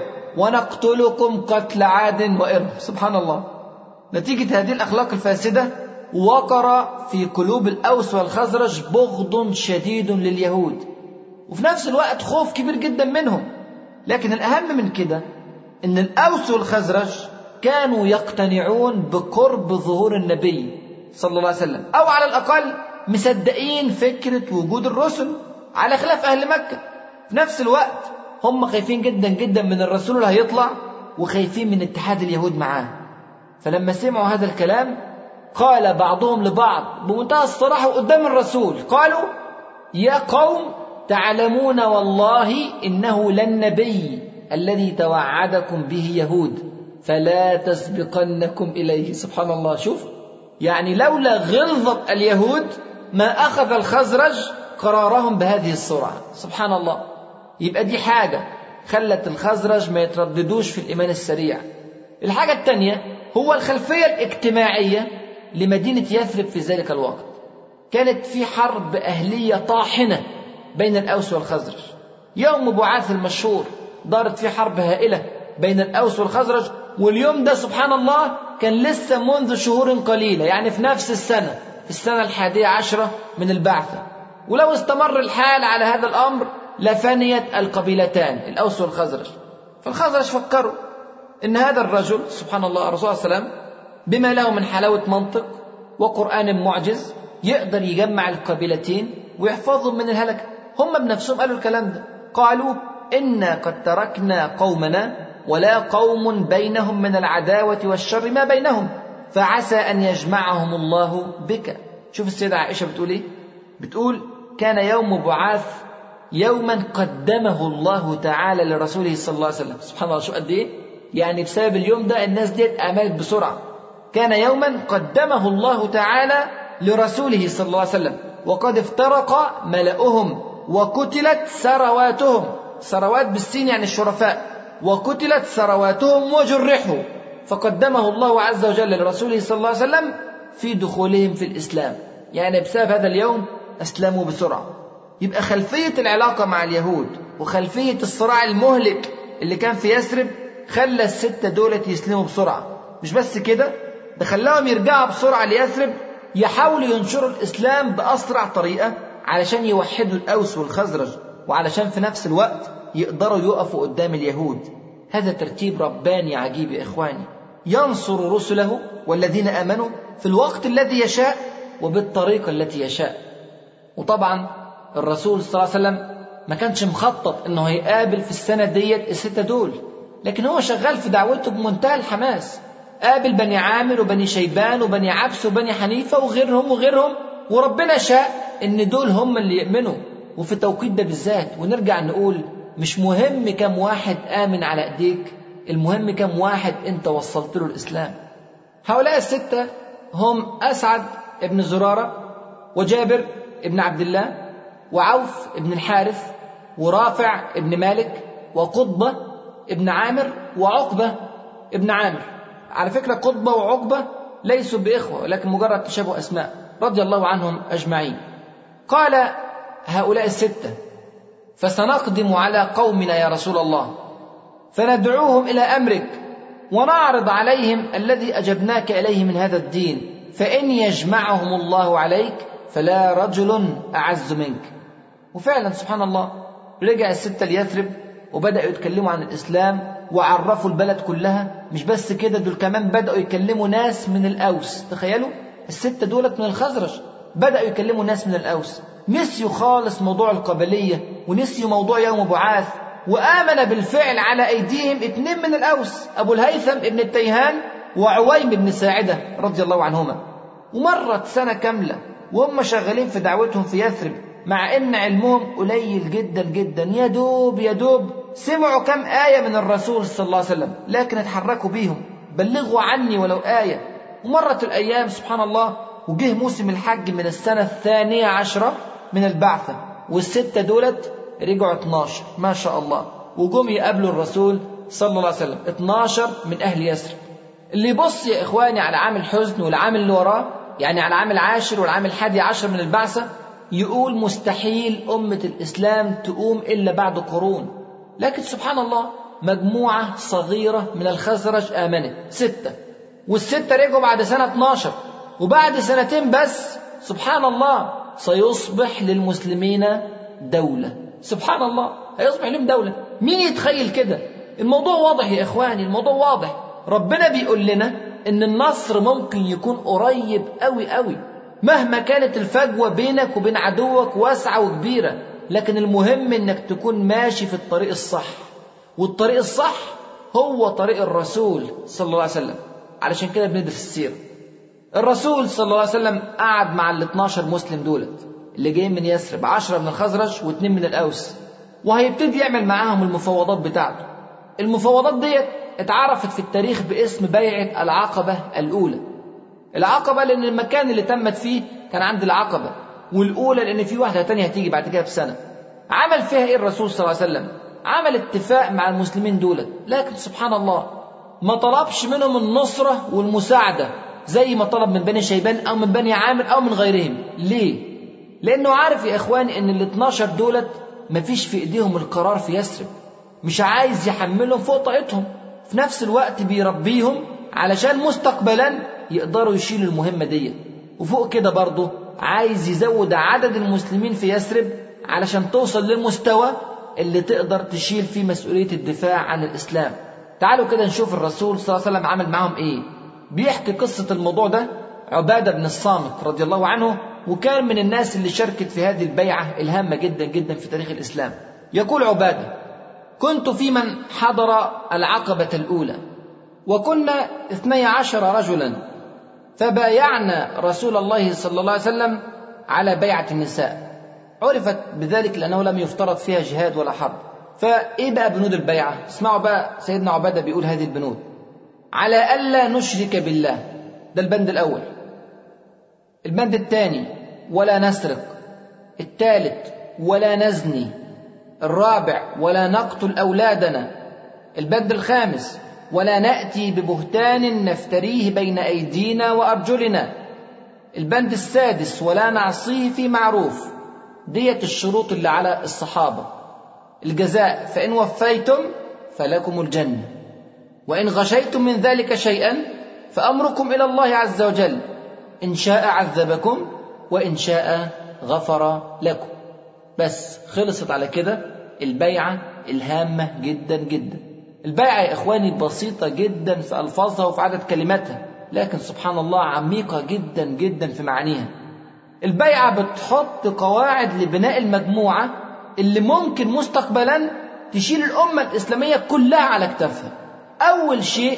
ونقتلكم قتل عاد وإرم. سبحان الله. نتيجة هذه الأخلاق الفاسدة وقر في قلوب الأوس والخزرج بغض شديد لليهود، وفي نفس الوقت خوف كبير جدا منهم. لكن الأهم من كده إن الأوس والخزرج كانوا يقتنعون بقرب ظهور النبي صلى الله عليه وسلم، أو على الأقل مصدقين فكرة وجود الرسل على خلاف أهل مكة. في نفس الوقت هم خايفين جدا جدا من الرسول اللي هيطلع وخايفين من اتحاد اليهود معاه. فلما سمعوا هذا الكلام قال بعضهم لبعض بمنتهى الصراحة قدام الرسول، قالوا: يا قوم تعلمون والله إنه للنبي الذي توعدكم به يهود فلا تسبقنكم إليه. سبحان الله. شوف، يعني لولا غلظة اليهود ما أخذ الخزرج قرارهم بهذه السرعة. سبحان الله. يبقى دي حاجة خلت الخزرج ما يترددوش في الإيمان السريع. الحاجة الثانية هو الخلفية الاجتماعية لمدينة يثرب في ذلك الوقت. كانت في حرب أهلية طاحنة بين الأوس والخزرج. يوم بعاث المشهور دارت في حرب هائلة بين الأوس والخزرج، واليوم ده سبحان الله كان لسه منذ شهور قليلة، يعني في نفس السنة، في السنة الحادية عشرة من البعثة. ولو استمر الحال على هذا الأمر لفنيت القبيلتان الأوس والخزرج. فالخزرج فكروا إن هذا الرجل سبحان الله الرسول صلى الله عليه وسلم بما له من حلاوة منطق وقرآن معجز يقدر يجمع القبيلتين ويحفظهم من الهلكة. هم بنفسهم قالوا الكلام ده، قالوا إنا قد تركنا قومنا ولا قوم بينهم من العداوة والشر ما بينهم فعسى أن يجمعهم الله بك. شوف السيدة عائشة بتقول إيه؟ بتقول كان يوم بعاث يوما قدمه الله تعالى لرسوله صلى الله عليه وسلم. سبحان الله، شو قد إيه؟ يعني بسبب اليوم ده الناس ديت آمنت بسرعة. كان يوما قدمه الله تعالى لرسوله صلى الله عليه وسلم وقد افترق ملأهم وقتلت ثرواتهم، ثروات بالسين يعني الشرفاء، وقتلت ثرواتهم وجرحوا، فقدمه الله عز وجل لرسوله صلى الله عليه وسلم في دخولهم في الإسلام. يعني بسبب هذا اليوم أسلموا بسرعة. يبقى خلفية العلاقة مع اليهود وخلفية الصراع المهلك اللي كان في يثرب خلى الستة دولة يسلموا بسرعة. مش بس كده، ده خلاهم يرجعوا بسرعة ليثرب يحاولوا ينشروا الإسلام بأسرع طريقة علشان يوحدوا الأوس والخزرج، وعلشان في نفس الوقت يقدروا يقفوا قدام اليهود. هذا ترتيب رباني عجيب يا إخواني، ينصر رسله والذين آمنوا في الوقت الذي يشاء وبالطريقة التي يشاء. وطبعا الرسول صلى الله عليه وسلم ما كانش مخطط انه هيقابل في السنة ديت الستة دول، لكن هو شغال في دعوته بمنتهى الحماس. قابل بني عامر وبني شيبان وبني عبس وبني حنيفة وغيرهم وغيرهم، وربنا شاء ان دول هم اللي يؤمنوا وفي التوقيت ده بالذات. ونرجع نقول مش مهم كم واحد آمن على ايديك، المهم كم واحد انت وصلت له الإسلام. هؤلاء الستة هم أسعد ابن زرارة وجابر ابن عبد الله وعوف ابن الحارث ورافع ابن مالك وقطبة ابن عامر وعقبة ابن عامر. على فكرة قطبة وعقبة ليسوا بإخوة لكن مجرد تشابه أسماء، رضي الله عنهم أجمعين. قال هؤلاء الستة فسنقدم على قومنا يا رسول الله فندعوهم إلى أمرك ونعرض عليهم الذي أجبناك إليه من هذا الدين، فإن يجمعهم الله عليك فلا رجل أعز منك. وفعلا سبحان الله رجع الستة ليثرب وبدأوا يتكلموا عن الإسلام وعرفوا البلد كلها. مش بس كده، دول كمان بدأوا يكلموا ناس من الأوس. تخيلوا الستة دولت من الخزرج بدأوا يكلموا ناس من الأوس، نسيوا خالص موضوع القبلية ونسيوا موضوع يوم بعاث، وآمن بالفعل على أيديهم اثنين من الأوس، أبو الهيثم ابن التيهان وعويم بن ساعدة رضي الله عنهما. ومرت سنة كاملة وهم شغالين في دعوتهم في يثرب، مع ان علمهم قليل جدا جدا، يدوب يدوب سمعوا كم آية من الرسول صلى الله عليه وسلم لكن اتحركوا بيهم، بلغوا عني ولو آية. ومرت الأيام سبحان الله وجه موسم الحج من السنة الثانية عشرة من البعثة، والستة دولت رجعوا اتناشر ما شاء الله، وجم يقابلوا الرسول صلى الله عليه وسلم اتناشر من أهل يثرب. اللي يبص يا إخواني على عام الحزن والعام اللي وراه، يعني على العام العاشر والعام الحادي عشر من البعثة، يقول مستحيل أمة الإسلام تقوم إلا بعد قرون. لكن سبحان الله مجموعة صغيرة من الخزرج آمنت ستة، والستة رجعوا بعد سنة اتناشر، وبعد سنتين بس سبحان الله سيصبح للمسلمين دولة. سبحان الله هيصبح لهم دولة. مين يتخيل كده؟ الموضوع واضح يا إخواني، الموضوع واضح. ربنا بيقول لنا إن النصر ممكن يكون قريب قوي قوي، مهما كانت الفجوة بينك وبين عدوك واسعة وكبيرة، لكن المهم إنك تكون ماشي في الطريق الصح، والطريق الصح هو طريق الرسول صلى الله عليه وسلم. علشان كده بندرس السيرة. الرسول صلى الله عليه وسلم قعد مع ال اتناشر مسلم دولت اللي جايين من يثرب، عشرة من الخزرج واثنين من الأوس، وهيبتدي يعمل معاهم المفاوضات بتاعته. المفاوضات ديت اتعرفت في التاريخ باسم بيعة العقبة الأولى. العقبة لأن المكان اللي تمت فيه كان عند العقبة، والأولى لأن في واحدة تانية هتيجي بعد كده بسنة. عمل فيها إيه الرسول صلى الله عليه وسلم؟ عمل اتفاق مع المسلمين دولت، لكن سبحان الله ما طلبش منهم النصرة والمساعدة زي ما طلب من بني شيبان أو من بني عامر أو من غيرهم. ليه؟ لأنه عارف يا إخواني إن ال اتناشر دولت مفيش في إيديهم القرار في يثرب، مش عايز يحملهم فوق طاقتهم، في نفس الوقت بيربيهم علشان مستقبلا يقدروا يشيلوا المهمة دي. وفوق كده برضه عايز يزود عدد المسلمين في يثرب علشان توصل للمستوى اللي تقدر تشيل فيه مسؤولية الدفاع عن الإسلام. تعالوا كده نشوف الرسول صلى الله عليه وسلم عمل معهم إيه. بيحكي قصة الموضوع ده عبادة بن الصامت رضي الله عنه وكان من الناس اللي شاركت في هذه البيعة الهامة جدا جدا في تاريخ الإسلام. يقول عبادة: كنت في من حضر العقبة الأولى وكنا اثني عشر رجلا، فبايعنا رسول الله صلى الله عليه وسلم على بيعة النساء، عرفت بذلك لأنه لم يفترض فيها جهاد ولا حرب. فإيه بقى بنود البيعة؟ اسمعوا بقى سيدنا عبادة بيقول هذه البنود: على ألا نشرك بالله، ده البند الأول. البند الثاني: ولا نسرق. الثالث: ولا نزني. الرابع: ولا نقتل أولادنا. البند الخامس: ولا نأتي ببهتان نفتريه بين أيدينا وأرجلنا. البند السادس: ولا نعصيه في معروف. ديت الشروط اللي على الصحابة. الجزاء: فإن وفيتم فلكم الجنة، وإن غشيتم من ذلك شيئا فأمركم إلى الله عز وجل، إن شاء عذبكم وإن شاء غفر لكم. بس خلصت على كده البيعة الهامة جدا جدا. البيعة يا إخواني بسيطة جدا في ألفاظها وفي عدد كلماتها، لكن سبحان الله عميقة جدا جدا في معانيها. البيعة بتحط قواعد لبناء المجموعة اللي ممكن مستقبلا تشيل الأمة الإسلامية كلها على كتافها. أول شيء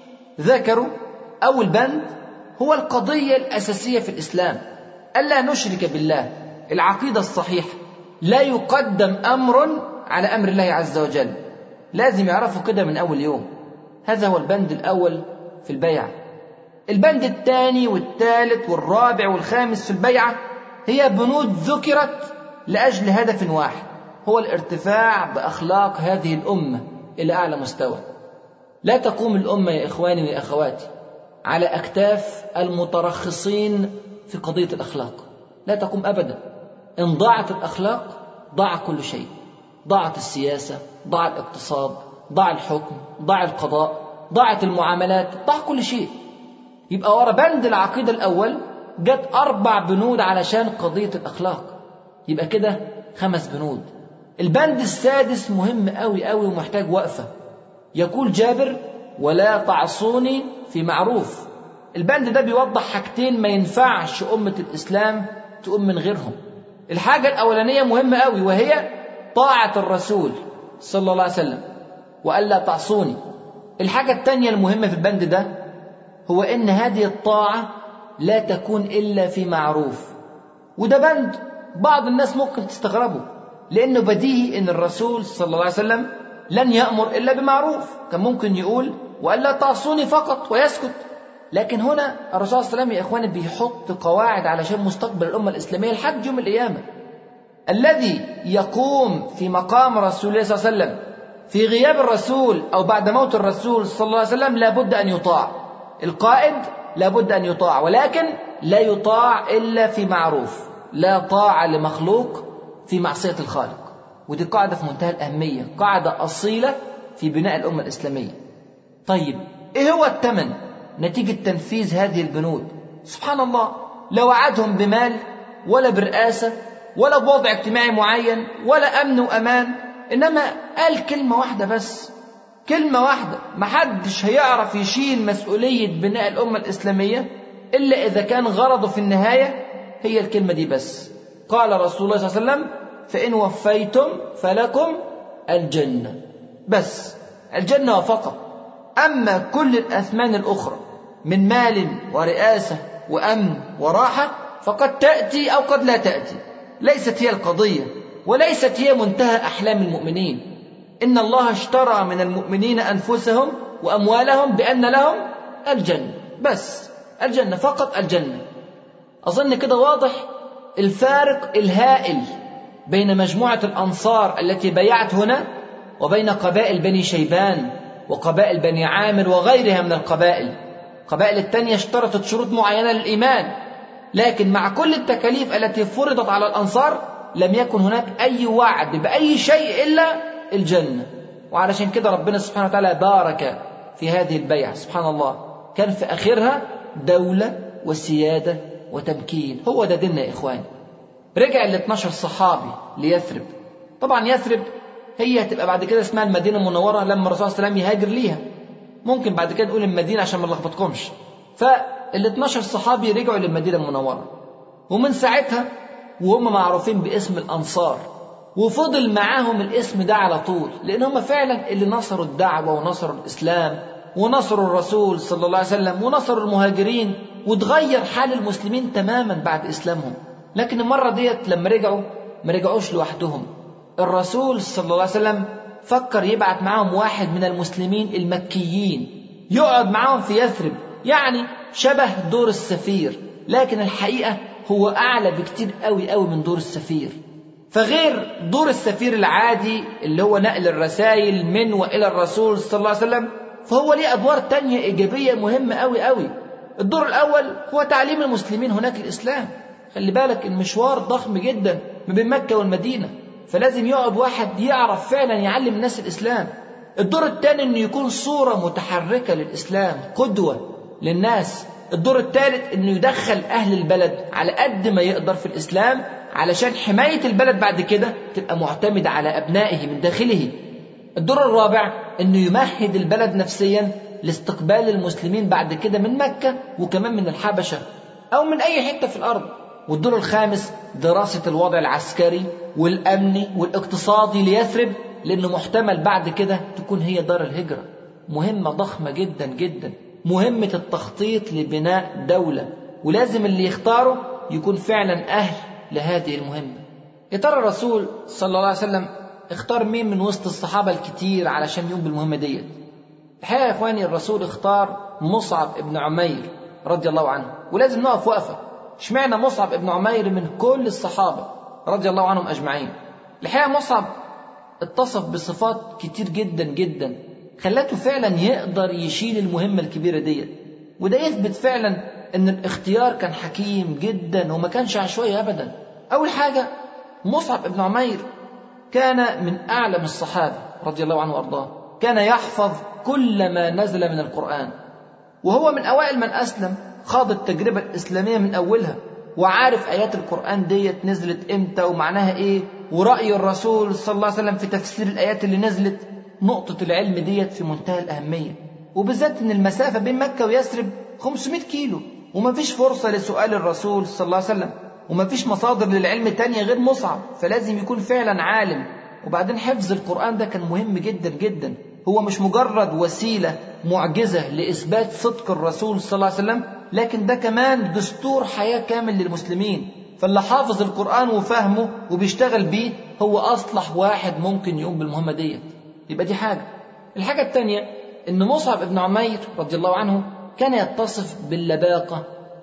ذكروا، أول بند، هو القضية الأساسية في الإسلام: ألا نشرك بالله. العقيدة الصحيحة، لا يقدم أمر على أمر الله عز وجل. لازم يعرفوا كده من أول يوم. هذا هو البند الأول في البيعة. البند الثاني والثالث والرابع والخامس في البيعة هي بنود ذكرت لأجل هدف واحد، هو الارتفاع بأخلاق هذه الأمة إلى أعلى مستوى. لا تقوم الأمة يا إخواني ويا أخواتي على أكتاف المترخصين في قضية الأخلاق، لا تقوم أبدا. إن ضاعت الأخلاق ضاع كل شيء، ضاعت السياسة، ضاع الاقتصاد، ضاع الحكم، ضاع القضاء، ضاعت المعاملات، ضاع كل شيء. يبقى ورا بند العقيدة الأول جت أربع بنود علشان قضية الأخلاق، يبقى كده خمس بنود. البند السادس مهم أوي أوي ومحتاج وقفة. يقول جابر: ولا تعصوني في معروف. البند ده بيوضح حاجتين ما ينفعش أمة الإسلام تقوم من غيرهم. الحاجة الأولانية مهمة أوي، وهي طاعة الرسول صلى الله عليه وسلم، وألا تعصوني. الحاجة الثانية المهمة في البند ده هو إن هذه الطاعة لا تكون إلا في معروف. وده بند بعض الناس ممكن تستغربه، لأنه بديهي إن الرسول صلى الله عليه وسلم لن يأمر إلا بمعروف، كان ممكن يقول وألا تعصوني فقط ويسكت. لكن هنا الرسول صلى الله عليه وسلم يا إخواني بيحط قواعد علشان مستقبل الأمة الإسلامية لحد يوم القيامة. الذي يقوم في مقام رسول الله صلى الله عليه وسلم في غياب الرسول أو بعد موت الرسول صلى الله عليه وسلم لابد أن يطاع. القائد لابد أن يطاع، ولكن لا يطاع إلا في معروف. لا طاعة لمخلوق في معصية الخالق. ودي قاعدة في منتهى الأهمية، قاعدة أصيلة في بناء الأمة الإسلامية. طيب إيه هو الثمن نتيجة تنفيذ هذه البنود؟ سبحان الله، لا وعدهم بمال ولا برئاسة ولا بوضع اجتماعي معين ولا أمن وأمان، إنما قال كلمة واحدة بس، كلمة واحدة. محدش هيعرف يشيل مسؤولية بناء الأمة الإسلامية إلا إذا كان غرضه في النهاية هي الكلمة دي بس. قال رسول الله صلى الله عليه وسلم: فإن وفيتم فلكم الجنة. بس الجنة فقط. أما كل الأثمان الأخرى من مال ورئاسة وأمن وراحة فقد تأتي أو قد لا تأتي، ليست هي القضية وليست هي منتهى أحلام المؤمنين. إن الله اشترى من المؤمنين أنفسهم وأموالهم بأن لهم الجنة. بس الجنة فقط، الجنة. أظن كده واضح الفارق الهائل بين مجموعة الأنصار التي بيعت هنا وبين قبائل بني شيبان وقبائل بني عامر وغيرها من القبائل. قبائل التانية اشترطت شروط معينة للإيمان، لكن مع كل التكاليف التي فرضت على الأنصار لم يكن هناك أي وعد بأي شيء إلا الجنة. وعلشان كده ربنا سبحانه وتعالى بارك في هذه البيعة. سبحان الله، كان في آخرها دولة وسيادة وتمكين. هو ده ديننا يا إخواني. رجع ال اثناشر صحابي ليثرب. طبعا يثرب هي هتبقى بعد كده اسمها المدينة المنورة لما الرسول صلى الله عليه وسلم يهاجر ليها. ممكن بعد كده نقول المدينة عشان ما نلخبطكمش. فال اثناشر صحابي رجعوا للمدينة المنورة. ومن ساعتها وهم معروفين باسم الأنصار، وفضل معاهم الاسم ده على طول، لأن هم فعلا اللي نصروا الدعوة ونصروا الإسلام ونصروا الرسول صلى الله عليه وسلم ونصروا المهاجرين، وتغير حال المسلمين تماما بعد إسلامهم. لكن المرة ديت لما رجعوا ما رجعوش لوحدهم، الرسول صلى الله عليه وسلم فكر يبعت معاهم واحد من المسلمين المكيين يقعد معاهم في يثرب، يعني شبه دور السفير، لكن الحقيقة هو أعلى بكتير قوي قوي من دور السفير. فغير دور السفير العادي اللي هو نقل الرسائل من وإلى الرسول صلى الله عليه وسلم، فهو ليه أدوار تانية إيجابية مهمة قوي قوي. الدور الأول هو تعليم المسلمين هناك الإسلام. خلي بالك المشوار ضخم جدا ما بين مكة والمدينة، فلازم يقعد واحد يعرف فعلا يعلم الناس الإسلام. الدور الثاني إنه يكون صورة متحركة للإسلام، قدوة للناس. الدور الثالث إنه يدخل أهل البلد على قد ما يقدر في الإسلام، علشان حماية البلد بعد كده تبقى معتمدة على أبنائه من داخله. الدور الرابع إنه يمهد البلد نفسيا لاستقبال المسلمين بعد كده من مكة وكمان من الحبشة أو من أي حتة في الأرض. والدور الخامس دراسة الوضع العسكري والأمني والاقتصادي ليثرب، لأنه محتمل بعد كده تكون هي دار الهجرة. مهمة ضخمة جدا جدا، مهمة التخطيط لبناء دولة، ولازم اللي يختاره يكون فعلا أهل لهذه المهمة. يا ترى الرسول صلى الله عليه وسلم اختار مين من وسط الصحابة الكتير علشان يقوم بالمهمة ديت؟ الحقيقة يا إخواني الرسول اختار مصعب ابن عمير رضي الله عنه، ولازم نقف وقفة. اشمعنى مصعب ابن عمير من كل الصحابة رضي الله عنهم أجمعين؟ الحقيقة مصعب اتصف بصفات كتير جدا جدا خلته فعلا يقدر يشيل المهمة الكبيرة ديت، وده يثبت فعلا ان الاختيار كان حكيم جدا وما كانش عشوائي ابدا. اول حاجة مصعب ابن عمير كان من اعلم الصحابة رضي الله عنه وارضاه، كان يحفظ كل ما نزل من القرآن، وهو من اوائل من اسلم، خاض التجربة الاسلامية من اولها، وعارف ايات القرآن ديت نزلت امتى ومعناها ايه، ورأي الرسول صلى الله عليه وسلم في تفسير الايات اللي نزلت. نقطة العلم ديت في منتهى الأهمية، وبالذات ان المسافة بين مكة ويثرب خمسمائة كيلو، ومفيش فرصة لسؤال الرسول صلى الله عليه وسلم، ومفيش مصادر للعلم تانية غير مصعب، فلازم يكون فعلا عالم. وبعدين حفظ القرآن ده كان مهم جدا جدا، هو مش مجرد وسيلة معجزة لإثبات صدق الرسول صلى الله عليه وسلم، لكن ده كمان دستور حياة كامل للمسلمين. فاللي حافظ القرآن وفهمه وبيشتغل بيه هو أصلح واحد ممكن يقوم بالمهمة ديت. يبقى دي حاجة. الحاجة التانية إن مصعب ابن عمير رضي الله عنه كان يتصف باللباقة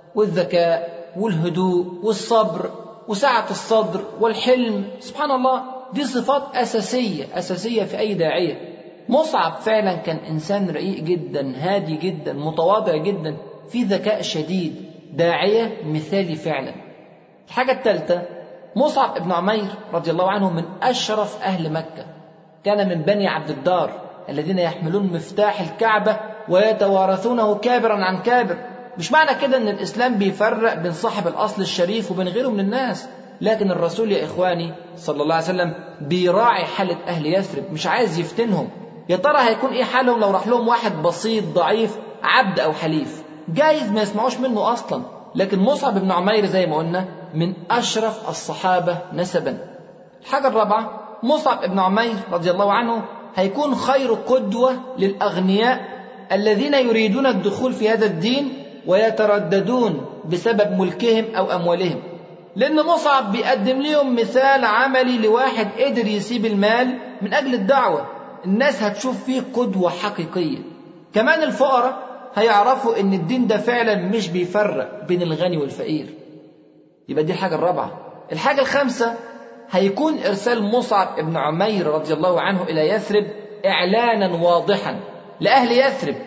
والذكاء والهدوء والصبر وسعة الصدر والحلم. سبحان الله، دي صفات أساسية أساسية في أي داعية. مصعب فعلا كان إنسان رقيق جدا، هادي جدا، متواضع جدا، في ذكاء شديد، داعية مثالي فعلا. الحاجة الثالثة مصعب ابن عمير رضي الله عنه من أشرف أهل مكة، كان من بني عبد الدار الذين يحملون مفتاح الكعبة ويتوارثونه كابرا عن كابر. مش معنى كده ان الإسلام بيفرق بين صاحب الأصل الشريف وبين غيره من الناس، لكن الرسول يا إخواني صلى الله عليه وسلم بيراعي حالة أهل يثرب، مش عايز يفتنهم. يا ترى هيكون إيه حالهم لو راح لهم واحد بسيط ضعيف عبد أو حليف؟ جايز ما يسمعوش منه أصلا. لكن مصعب بن عمير زي ما قلنا من أشرف الصحابة نسبا. الحاجة الرابعة مصعب بن عمير رضي الله عنه هيكون خير قدوة للأغنياء الذين يريدون الدخول في هذا الدين ويترددون بسبب ملكهم أو أموالهم، لأن مصعب بيقدم لهم مثال عملي لواحد قدر يسيب المال من أجل الدعوة. الناس هتشوف فيه قدوة حقيقية. كمان الفقراء هيعرفوا إن الدين ده فعلا مش بيفرق بين الغني والفقير. يبقى دي الحاجة الرابعة. الحاجة الخامسة هيكون إرسال مصعب بن عمير رضي الله عنه إلى يثرب إعلانا واضحا لأهل يثرب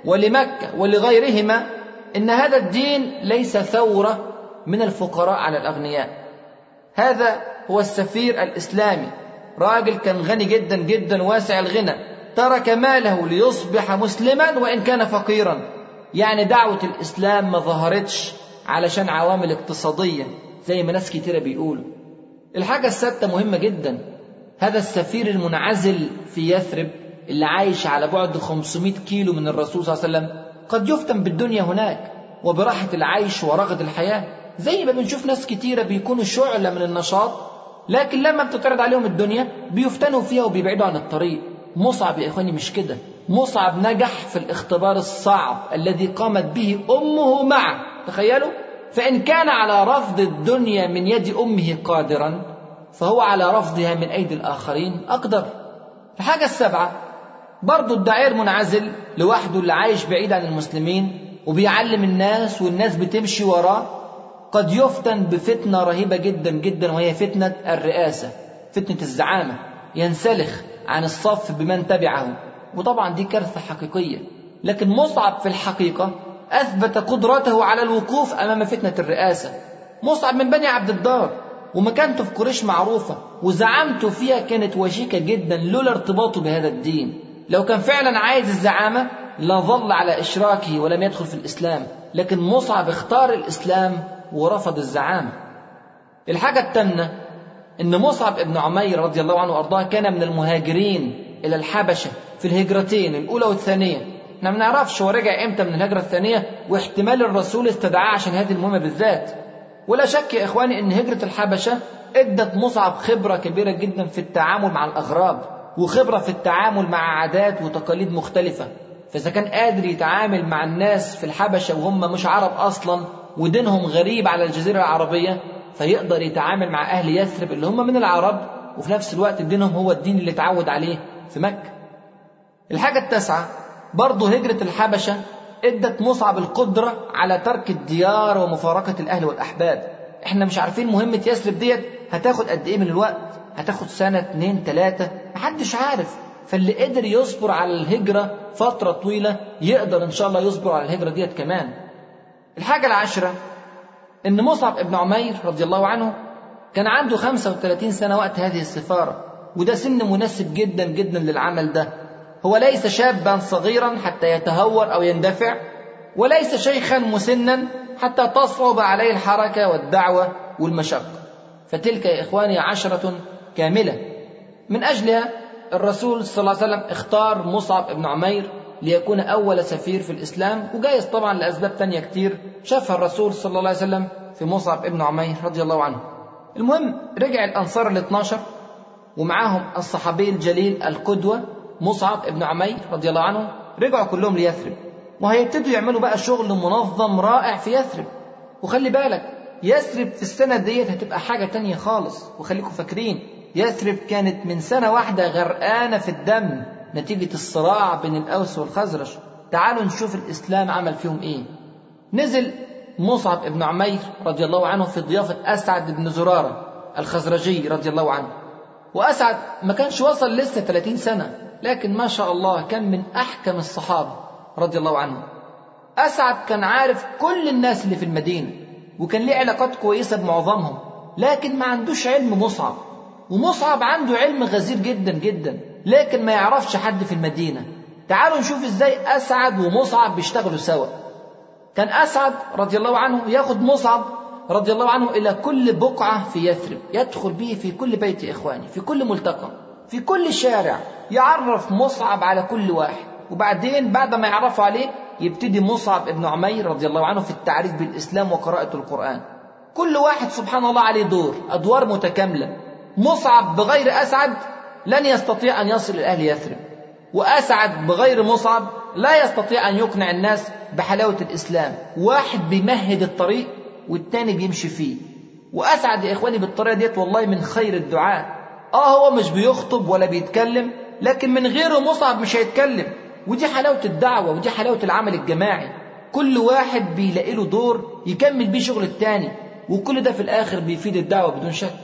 ولمكة ولغيرهما إن هذا الدين ليس ثورة من الفقراء على الأغنياء. هذا هو السفير الإسلامي، راجل كان غني جدا جدا واسع الغنى، ترك ماله ليصبح مسلما وإن كان فقيرا. يعني دعوة الإسلام ما ظهرتش علشان عوامل اقتصادية زي ما ناس كتيرة بيقولوا. الحاجة السادسة مهمة جدا، هذا السفير المنعزل في يثرب اللي عايش على بعد خمسمائة كيلو من الرسول صلى الله عليه وسلم قد يفتن بالدنيا هناك وبراحة العيش ورغد الحياة، زي ما بنشوف ناس كتيرة بيكونوا شعلة من النشاط، لكن لما بتتعرض عليهم الدنيا بيفتنوا فيها وبيبعدوا عن الطريق. مصعب يا إخواني مش كده. مصعب نجح في الاختبار الصعب الذي قامت به أمه معه. تخيلوا، فإن كان على رفض الدنيا من يد أمه قادرا، فهو على رفضها من أيدي الآخرين أقدر. الحاجة السابعة، برضو الداعية منعزل لوحده اللي عايش بعيد عن المسلمين وبيعلم الناس والناس بتمشي وراه، قد يفتن بفتنة رهيبة جدا جدا، وهي فتنة الرئاسة، فتنة الزعامة، ينسلخ عن الصف بمن تبعه، وطبعا دي كارثة حقيقية. لكن مصعب في الحقيقة أثبت قدرته على الوقوف أمام فتنة الرئاسة. مصعب من بني عبد الدار، ومكانته في قريش معروفة، وزعامته فيها كانت وشيكة جدا لولا ارتباطه بهذا الدين. لو كان فعلا عايز الزعامة لظل على إشراكه ولم يدخل في الإسلام، لكن مصعب اختار الإسلام ورفض الزعامة. الحاجة الثامنة، إن مصعب ابن عمير رضي الله عنه وأرضاه كان من المهاجرين إلى الحبشة في الهجرتين الأولى والثانية. احنا ما نعرفش هو رجع إمتى من الهجرة الثانية، واحتمال الرسول استدعاه عشان هذه المهمة بالذات. ولا شك يا إخواني إن هجرة الحبشة ادت مصعب خبرة كبيرة جدا في التعامل مع الأغراب، وخبرة في التعامل مع عادات وتقاليد مختلفة. فإذا كان قادر يتعامل مع الناس في الحبشة وهم مش عرب أصلا ودينهم غريب على الجزيرة العربية، فيقدر يتعامل مع أهل يثرب اللي هم من العرب وفي نفس الوقت دينهم هو الدين اللي اتعود عليه في مكة. الحاجة التاسعة، برضو هجرة الحبشة ادت مصعب القدرة على ترك الديار ومفارقة الأهل والأحباب. احنا مش عارفين مهمة يثرب ديت هتاخد قد ايه من الوقت، هتاخد سنة اتنين تلاتة، محدش عارف. فاللي قدر يصبر على الهجرة فترة طويلة يقدر ان شاء الله يصبر على الهجرة ديت كمان. الحاجة العاشرة، ان مصعب ابن عمير رضي الله عنه كان عنده خمسة وثلاثين سنة وقت هذه السفارة، وده سن مناسب جدا جدا للعمل ده. هو ليس شابا صغيرا حتى يتهور أو يندفع، وليس شيخا مسنا حتى تصعب عليه الحركة والدعوة والمشقة. فتلك يا إخواني عشرة كاملة. من أجلها الرسول صلى الله عليه وسلم اختار مصعب ابن عمير ليكون أول سفير في الإسلام، وجايز طبعا لأسباب تانية كتير شافها الرسول صلى الله عليه وسلم في مصعب ابن عمير رضي الله عنه. المهم، رجع الأنصار الاثناشر ومعاهم الصحابي الجليل القدوة مصعب ابن عمير رضي الله عنه، رجعوا كلهم ليثرب، وهيبتدوا يعملوا بقى شغل منظم رائع في يثرب. وخلي بالك يثرب في السنة ديت هتبقى حاجة تانية خالص. وخليكم فاكرين يثرب كانت من سنة واحدة غرقانة في الدم نتيجة الصراع بين الأوس والخزرج. تعالوا نشوف الإسلام عمل فيهم إيه. نزل مصعب ابن عمير رضي الله عنه في ضيافة أسعد بن زرارة الخزرجي رضي الله عنه. وأسعد ما كانش وصل لسه ثلاثين سنة، لكن ما شاء الله كان من أحكم الصحابة رضي الله عنه. أسعد كان عارف كل الناس اللي في المدينة، وكان ليه علاقات كويسة بمعظمهم، لكن ما عندوش علم مصعب. ومصعب عنده علم غزير جدا جدا، لكن ما يعرفش حد في المدينة. تعالوا نشوف ازاي أسعد ومصعب بيشتغلوا سوا. كان أسعد رضي الله عنه ياخد مصعب رضي الله عنه إلى كل بقعة في يثرب، يدخل به في كل بيت إخواني، في كل ملتقى، في كل شارع، يعرف مصعب على كل واحد. وبعدين بعد ما يعرفوا عليه يبتدي مصعب ابن عمير رضي الله عنه في التعريف بالإسلام وقراءة القرآن. كل واحد سبحان الله عليه دور، أدوار متكاملة. مصعب بغير أسعد لن يستطيع أن يصل إلى أهل يثرب، وأسعد بغير مصعب لا يستطيع أن يقنع الناس بحلاوة الإسلام. واحد بيمهد الطريق والتاني بيمشي فيه. وأسعد يا إخواني بالطريقة ديت والله من خير الدعاء. آه هو مش بيخطب ولا بيتكلم، لكن من غيره مصعب مش هيتكلم. ودي حلاوة الدعوة، ودي حلاوة العمل الجماعي. كل واحد بيلاقي له دور يكمل بيه شغل التاني، وكل ده في الآخر بيفيد الدعوة بدون شك.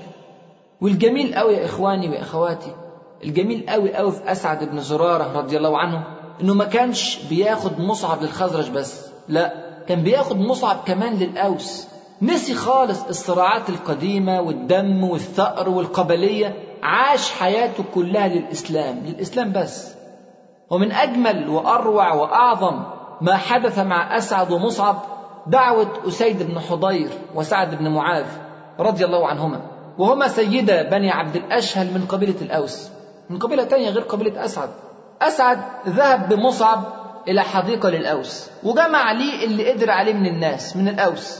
والجميل قوي يا إخواني وإخواتي، الجميل قوي قوي في أسعد بن زرارة رضي الله عنه إنه ما كانش بياخد مصعب للخزرج بس، لا، كان بياخد مصعب كمان للأوس. نسي خالص الصراعات القديمة والدم والثأر والقبلية، عاش حياته كلها للإسلام، للإسلام بس. ومن أجمل وأروع وأعظم ما حدث مع أسعد ومصعب دعوة أسيد بن حضير وسعد بن معاذ رضي الله عنهما، وهما سيدا بني عبد الأشهل من قبيلة الأوس، من قبيلة تانية غير قبيلة أسعد. أسعد ذهب بمصعب إلى حديقة للأوس، وجمع ليه اللي قدر عليه من الناس من الأوس،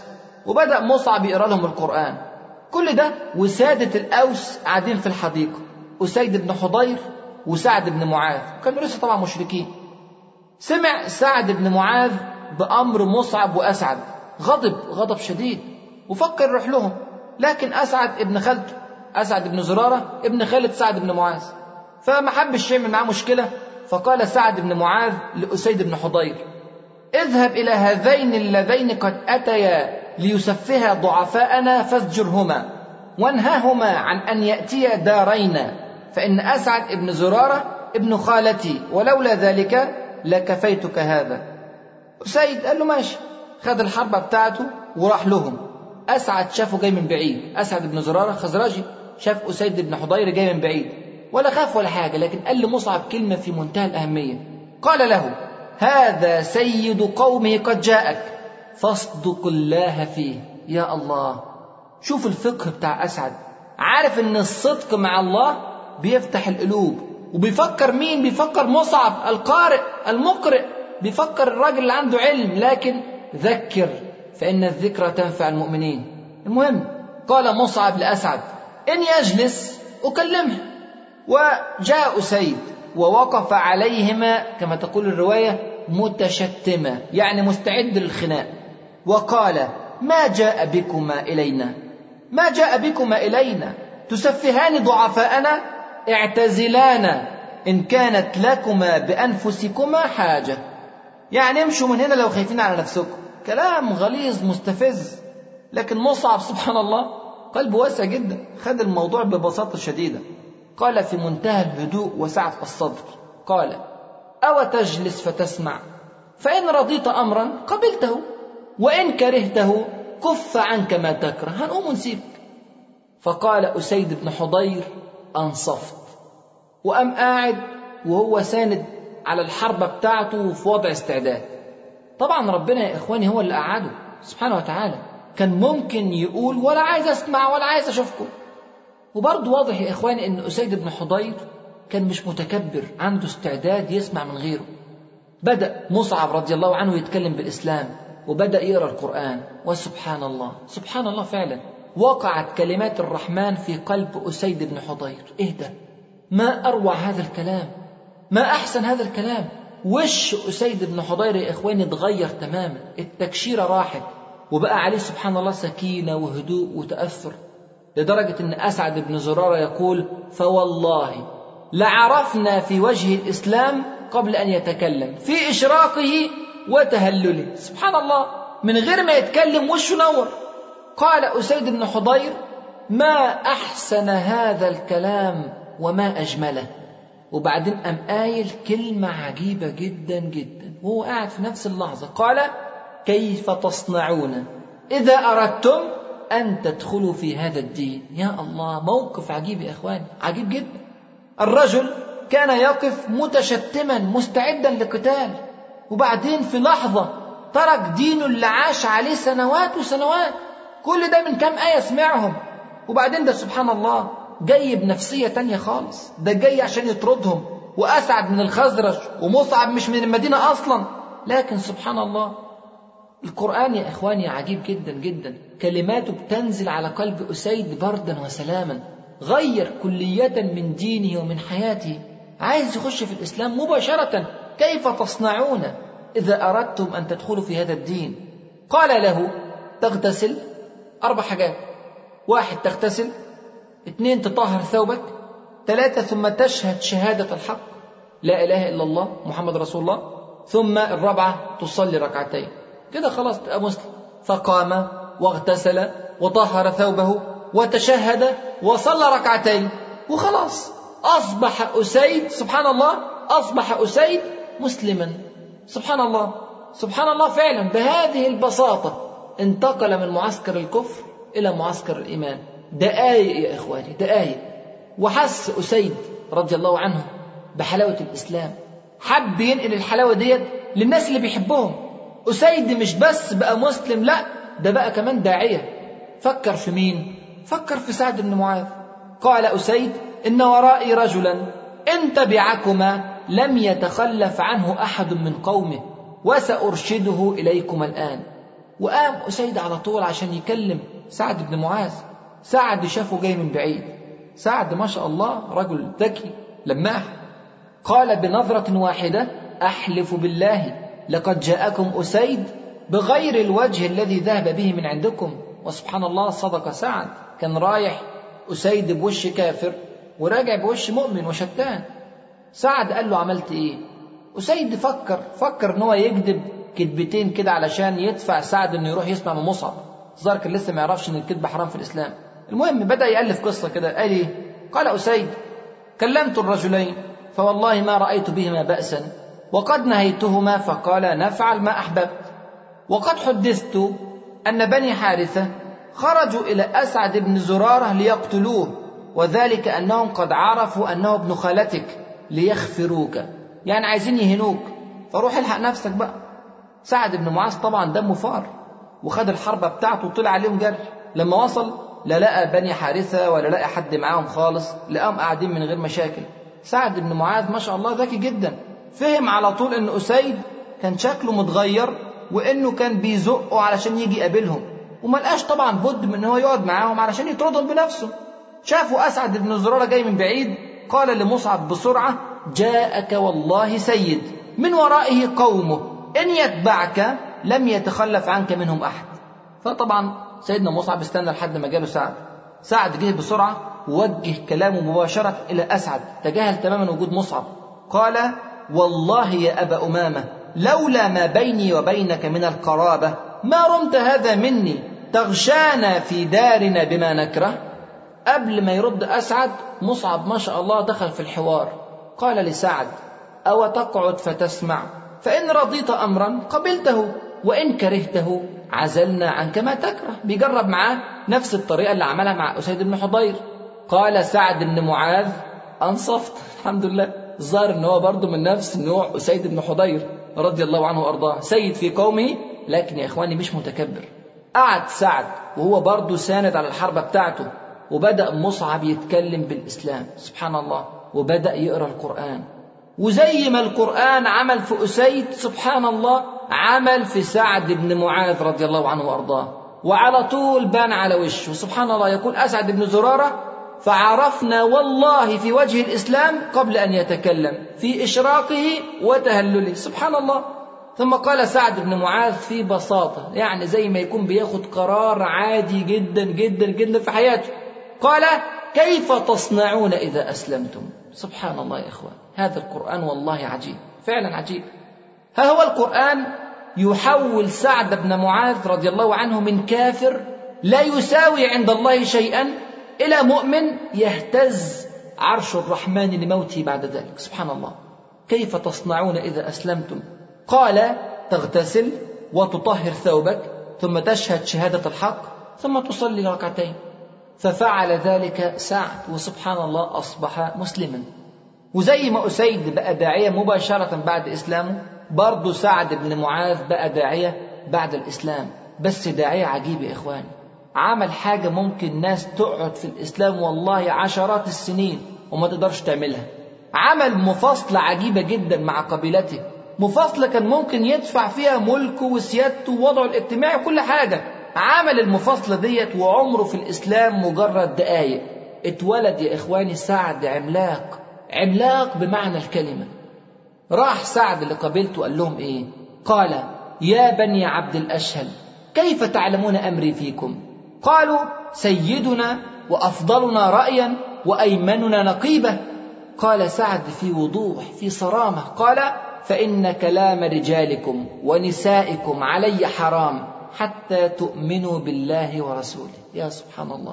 وبدأ مصعب يقرأ لهم القرآن. كل ده وسادة الأوس قاعدين في الحديقة، أسيد بن حضير وسعد بن معاذ، كانوا لسه طبعا مشركين. سمع سعد بن معاذ بأمر مصعب وأسعد، غضب غضب شديد وفكر يروح لهم، لكن أسعد ابن خالته، أسعد بن زرارة ابن خالة سعد بن معاذ، فما حبش يعمل معاه مشكلة. فقال سعد بن معاذ لأسيد بن حضير: اذهب إلى هذين اللذين قد أتيا ليسفها ضعفاءنا فازجرهما وانهاهما عن أن يأتيا دارينا، فإن أسعد ابن زرارة ابن خالتي، ولولا ذلك لكفيتك هذا. أسيد قال له ماشي، خد الحربة بتاعته وراح لهم. أسعد شافه جاي من بعيد، أسعد بن زرارة خزرجي، شاف أسيد بن حضير جاي من بعيد ولا خاف ولا حاجة، لكن قال لمصعب كلمة في منتهى الأهمية، قال له: هذا سيد قومه قد جاءك فاصدق الله فيه. يا الله، شوف الفقه بتاع أسعد، عارف ان الصدق مع الله بيفتح القلوب، وبيفكر مين؟ بيفكر مصعب القارئ المقرئ، بيفكر الراجل اللي عنده علم، لكن ذكر فإن الذكرى تنفع المؤمنين. المهم قال مصعب لأسعد: إن يجلس أكلمه. وجاء أسيد ووقف عليهما كما تقول الرواية متشتما، يعني مستعد للخناق، وقال: ما جاء بكما إلينا؟ ما جاء بكما إلينا تسفهان ضعفاءنا؟ اعتزلانا إن كانت لكما بأنفسكما حاجة، يعني امشوا من هنا لو خايفين على نفسكم. كلام غليظ مستفز، لكن مصعب سبحان الله قلبه واسع جدا، خد الموضوع ببساطة شديدة. قال في منتهى الهدوء وسعة الصدر، قال: أو تجلس فتسمع، فإن رضيت أمرا قبلته، وإن كرهته كف عنك ما تكره، هنقوم ونسيبك. فقال أسيد بن حضير: أنصفت، وأم قاعد وهو ساند على الحربة بتاعته وفي وضع استعداد. طبعا ربنا يا إخواني هو اللي قعده سبحانه وتعالى، كان ممكن يقول ولا عايز أسمع ولا عايز أشوفكم. وبرضه واضح يا إخواني أن أسيد بن حضير كان مش متكبر، عنده استعداد يسمع من غيره. بدأ مصعب رضي الله عنه يتكلم بالإسلام وبدأ يقرأ القرآن، وسبحان الله سبحان الله فعلا وقعت كلمات الرحمن في قلب أسيد بن حضير. إيه ده؟ ما أروع هذا الكلام، ما أحسن هذا الكلام. وش أسيد بن حضير يا إخواني اتغير تماما، التكشيرة راحت وبقى عليه سبحان الله سكينة وهدوء وتأثر، لدرجة أن أسعد بن زرارة يقول: فوالله لعرفنا في وجه الإسلام قبل أن يتكلم، في إشراقه وتهلله. سبحان الله، من غير ما يتكلم وشه نور. قال أسيد بن حضير: ما أحسن هذا الكلام وما أجمله. وبعدين أم قايل كلمة عجيبة جدا جدا وهو قاعد في نفس اللحظة، قال: كيف تصنعون إذا أردتم أن تدخلوا في هذا الدين؟ يا الله، موقف عجيب يا إخواني، عجيب جدا. الرجل كان يقف متشتما مستعدا لقتال، وبعدين في لحظة ترك دينه اللي عاش عليه سنوات وسنوات، كل ده من كام آية سمعهم، وبعدين ده سبحان الله جاي بنفسية تانية خالص، ده جاي عشان يطردهم، وأسعد من الخزرج ومصعب مش من المدينة أصلا. لكن سبحان الله القرآن يا إخواني عجيب جدا جدا، كلماته بتنزل على قلب أسيد بردا وسلاما، غير كلية من دينه ومن حياته، عايز يخش في الإسلام مباشرة. كيف تصنعون إذا أردتم أن تدخلوا في هذا الدين؟ قال له: تغتسل، أربع حاجات: واحد تغتسل، اثنين تطهر ثوبك، ثلاثة ثم تشهد شهادة الحق لا إله إلا الله محمد رسول الله، ثم الرابعة تصلي ركعتين، كده خلاص تبقى مسلم. فقام واغتسل وطهر ثوبه وتشهد وصلى ركعتين وخلاص، أصبح أسيد سبحان الله أصبح أسيد مسلما. سبحان الله سبحان الله فعلا، بهذه البساطة انتقل من معسكر الكفر إلى معسكر الإيمان. دقائق يا إخواني، دقائق، وحس أسيد رضي الله عنه بحلاوة الإسلام، حب ينقل الحلاوة ديت للناس اللي بيحبهم. أسيد مش بس بقى مسلم، لا ده بقى كمان داعية. فكر في مين؟ فكر في سعد بن معاذ. قال أسيد: إن ورائي رجلا إن تبعكما لم يتخلف عنه أحد من قومه، وسأرشده إليكم الآن. وقام أسيد على طول عشان يكلم سعد بن معاذ. سعد شافه جاي من بعيد، سعد ما شاء الله رجل ذكي لماح، قال بنظرة واحدة: أحلف بالله لقد جاءكم أسيد بغير الوجه الذي ذهب به من عندكم. وسبحان الله صدق سعد، كان رايح أسيد بوش كافر وراجع بوش مؤمن وشتان. سعد قال له: عملت إيه؟ أسيد فكر فكر إن هو يكذب كذبتين كده علشان يدفع سعد إنه يروح يسمع من مصعب. ظهر كان لسه ما يعرفش إن الكذب حرام في الإسلام. المهم بدأ يألف قصة كده. قال إيه؟ قال أسيد: كلمت الرجلين فوالله ما رأيت بهما بأسا، وقد نهيتهما فقال نفعل ما أحببت، وقد حدثت أن بني حارثة خرجوا إلى أسعد بن زرارة ليقتلوه، وذلك أنهم قد عرفوا أنه ابن خالتك ليخفروك، يعني عايزين يهنوك، فروح الحق نفسك بقى. سعد بن معاذ طبعا دمه فار وخد الحربة بتاعته وطلع عليهم جري. لما وصل لا لقى بني حارثة ولا لقى حد معاهم خالص، لقاهم قاعدين من غير مشاكل. سعد بن معاذ ما شاء الله ذكي جدا، فهم على طول ان أسيد كان شكله متغير وانه كان بيزقه علشان يجي يقابلهم، وما لقاش طبعا بد من ان هو يقعد معاهم علشان يطردهم بنفسه. شافوا أسعد بن زرارة جاي من بعيد، قال لمصعب بسرعة: جاءك والله سيد من ورائه قومه، إن يتبعك لم يتخلف عنك منهم أحد. فطبعا سيدنا مصعب استنى لحد ما جاله سعد. سعد جه بسرعة ووجه كلامه مباشرة إلى أسعد، تجاهل تماما وجود مصعب. قال: والله يا أبا أمامة لولا ما بيني وبينك من القرابة ما رمت هذا مني، تغشانا في دارنا بما نكره. قبل ما يرد أسعد، مصعب ما شاء الله دخل في الحوار. قال لسعد: أو تقعد فتسمع، فإن رضيت أمرا قبلته، وإن كرهته عزلنا عنك ما تكره. بيجرب معاه نفس الطريقة اللي عملها مع أسيد بن حضير. قال سعد بن معاذ: أنصفت. الحمد لله، الظاهر ان هو برضه من نفس نوع أسيد بن حضير رضي الله عنه وأرضاه، سيد في قومه لكن يا إخواني مش متكبر. قعد سعد وهو برضه ساند على الحربة بتاعته، وبدأ مصعب يتكلم بالإسلام سبحان الله، وبدأ يقرأ القرآن، وزي ما القرآن عمل في أسيد سبحان الله عمل في سعد بن معاذ رضي الله عنه وأرضاه، وعلى طول بان على وشه. سبحان الله، يقول أسعد بن زرارة: فعرفنا والله في وجه الإسلام قبل أن يتكلم، في إشراقه وتهلله. سبحان الله. ثم قال سعد بن معاذ في بساطة، يعني زي ما يكون بياخد قرار عادي جدا جدا جدا في حياته، قال: كيف تصنعون إذا أسلمتم؟ سبحان الله يا إخوان، هذا القرآن والله عجيب، فعلا عجيب. ها هو القرآن يحول سعد بن معاذ رضي الله عنه من كافر لا يساوي عند الله شيئا إلى مؤمن يهتز عرش الرحمن لموته بعد ذلك. سبحان الله. كيف تصنعون إذا أسلمتم؟ قال: تغتسل وتطهر ثوبك، ثم تشهد شهادة الحق، ثم تصلي ركعتين. ففعل ذلك سعد، وسبحان الله أصبح مسلما. وزي ما أسيد بقى داعية مباشرة بعد إسلامه، برضو سعد بن معاذ بقى داعية بعد الإسلام، بس داعية عجيب يا إخواني. عمل حاجة ممكن ناس تقعد في الإسلام والله عشرات السنين وما تقدرش تعملها. عمل مفاصلة عجيبة جدا مع قبيلته، مفاصلة كان ممكن يدفع فيها ملكه وسيادته ووضعه الاجتماعي وكل حاجة. عمل المفاصلة ديت وعمره في الإسلام مجرد دقايق. اتولد يا إخواني سعد عملاق، عملاق بمعنى الكلمة. راح سعد لقبيلته قال لهم إيه؟ قال: يا بني عبد الأشهل كيف تعلمون أمري فيكم؟ قالوا: سيدنا وأفضلنا رأيا وأيمننا نقيبة. قال سعد في وضوح في صرامة، قال: فإن كلام رجالكم ونسائكم علي حرام حتى تؤمنوا بالله ورسوله. يا سبحان الله،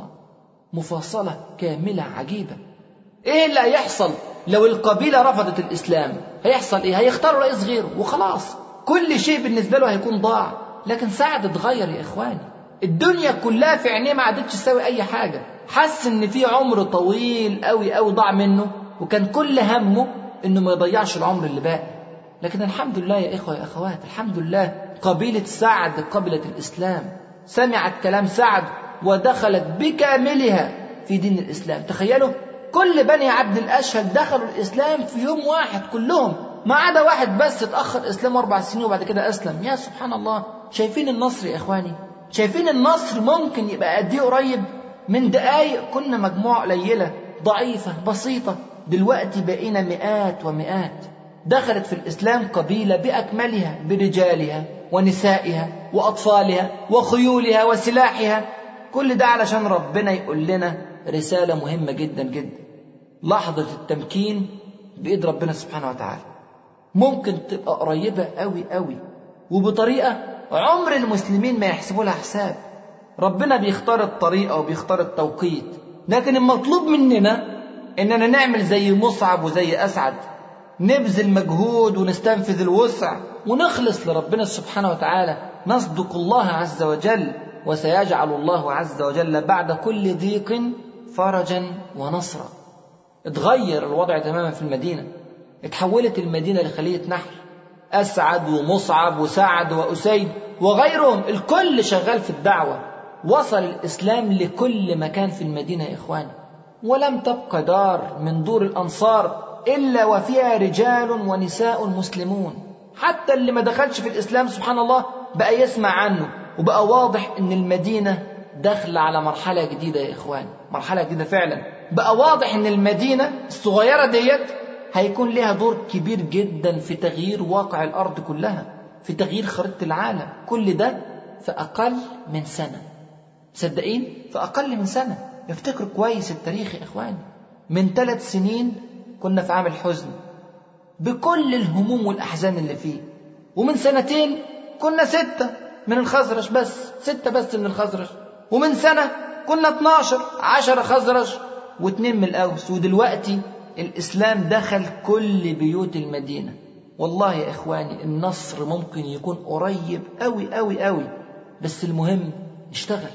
مفاصلة كاملة عجيبة. إيه اللي هيحصل لو القبيلة رفضت الإسلام؟ هيحصل إيه؟ هيختاروا رئيس غيره وخلاص، كل شيء بالنسبة له هيكون ضاع. لكن سعد اتغير يا إخواني، الدنيا كلها في عينيه ما عادتش تساوي أي حاجة. حس إن في عمر طويل قوي قوي ضاع منه، وكان كل همه إنه ما يضيعش العمر اللي باقي. لكن الحمد لله يا إخوة يا أخوات، الحمد لله قبيلة سعد قبلت الإسلام، سمعت كلام سعد ودخلت بكاملها في دين الإسلام. تخيلوا، كل بني عبد الأشهل دخلوا الإسلام في يوم واحد كلهم، ما عدا واحد بس اتأخر إسلام أربع سنين وبعد كده أسلم. يا سبحان الله. شايفين النصر يا إخواني؟ شايفين النصر ممكن يبقى قد إيه قريب؟ من دقايق كنا مجموعة قليلة ضعيفة بسيطة، دلوقتي بقينا مئات ومئات. دخلت في الإسلام قبيلة بأكملها، برجالها ونسائها وأطفالها وخيولها وسلاحها. كل ده علشان ربنا يقول لنا رسالة مهمة جدا جدا. لحظة التمكين بإيد ربنا سبحانه وتعالى ممكن تبقى قريبة قوي قوي، وبطريقة عمر المسلمين ما يحسبوا لها حساب. ربنا بيختار الطريقة وبيختار التوقيت، لكن المطلوب مننا إننا نعمل زي مصعب وزي أسعد، نبذل مجهود ونستنفذ الوسع ونخلص لربنا سبحانه وتعالى، نصدق الله عز وجل، وسيجعل الله عز وجل بعد كل ضيق فرجا ونصرا. اتغير الوضع تماما في المدينة، اتحولت المدينة لخلية نحل. أسعد ومصعب وسعد وأسيد وغيرهم الكل شغال في الدعوة. وصل الإسلام لكل مكان في المدينة يا إخواني، ولم تبقى دار من دور الأنصار إلا وفيها رجال ونساء مسلمون. حتى اللي ما دخلش في الإسلام سبحان الله بقى يسمع عنه، وبقى واضح إن المدينة داخلة على مرحلة جديدة يا إخواني، مرحلة جديدة فعلا. بقى واضح إن المدينة الصغيرة ديت هيكون لها دور كبير جدا في تغيير واقع الأرض كلها، في تغيير خريطة العالم. كل ده في أقل من سنة. صدقين؟ في أقل من سنة. افتكروا كويس التاريخ يا إخواني. من ثلاث سنين كنا في عام الحزن بكل الهموم والأحزان اللي فيه، ومن سنتين كنا ستة من الخزرج بس، ستة بس من الخزرج، ومن سنة كنا اتناشر، عشرة خزرج واثنين من الأوس، ودلوقتي الإسلام دخل كل بيوت المدينة. والله يا إخواني النصر ممكن يكون قريب أوي أوي أوي، بس المهم نشتغل.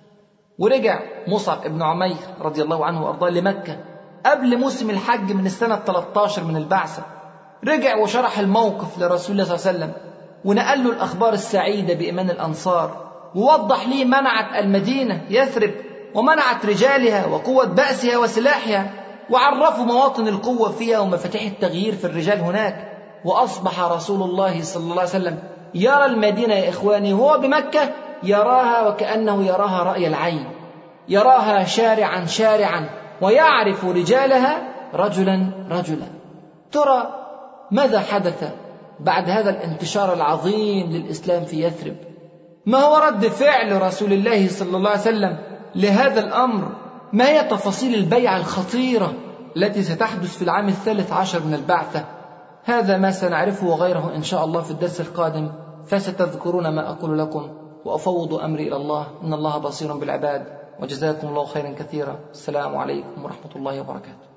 ورجع مصعب ابن عمير رضي الله عنه وأرضاه لمكة قبل موسم الحج من السنة ثلاثة عشر من البعثة. رجع وشرح الموقف لرسول الله صلى الله عليه وسلم، ونقل له الأخبار السعيدة بإيمان الأنصار، ووضح ليه منعت المدينة يثرب ومنعت رجالها وقوة بأسها وسلاحها، وعرفوا مواطن القوة فيها ومفاتيح التغيير في الرجال هناك. وأصبح رسول الله صلى الله عليه وسلم يرى المدينة يا إخواني وهو بمكة، يراها وكأنه يراها رأي العين، يراها شارعا شارعا، ويعرف رجالها رجلا رجلا. ترى ماذا حدث بعد هذا الانتشار العظيم للإسلام في يثرب؟ ما هو رد فعل رسول الله صلى الله عليه وسلم لهذا الأمر؟ ما هي تفاصيل البيعة الخطيرة التي ستحدث في العام الثالث عشر من البعثة؟ هذا ما سنعرفه وغيره إن شاء الله في الدرس القادم، فستذكرون ما أقول لكم، وأفوض أمري إلى الله، إن الله بصير بالعباد. وجزاكم الله خيرا كثيرا. السلام عليكم ورحمة الله وبركاته.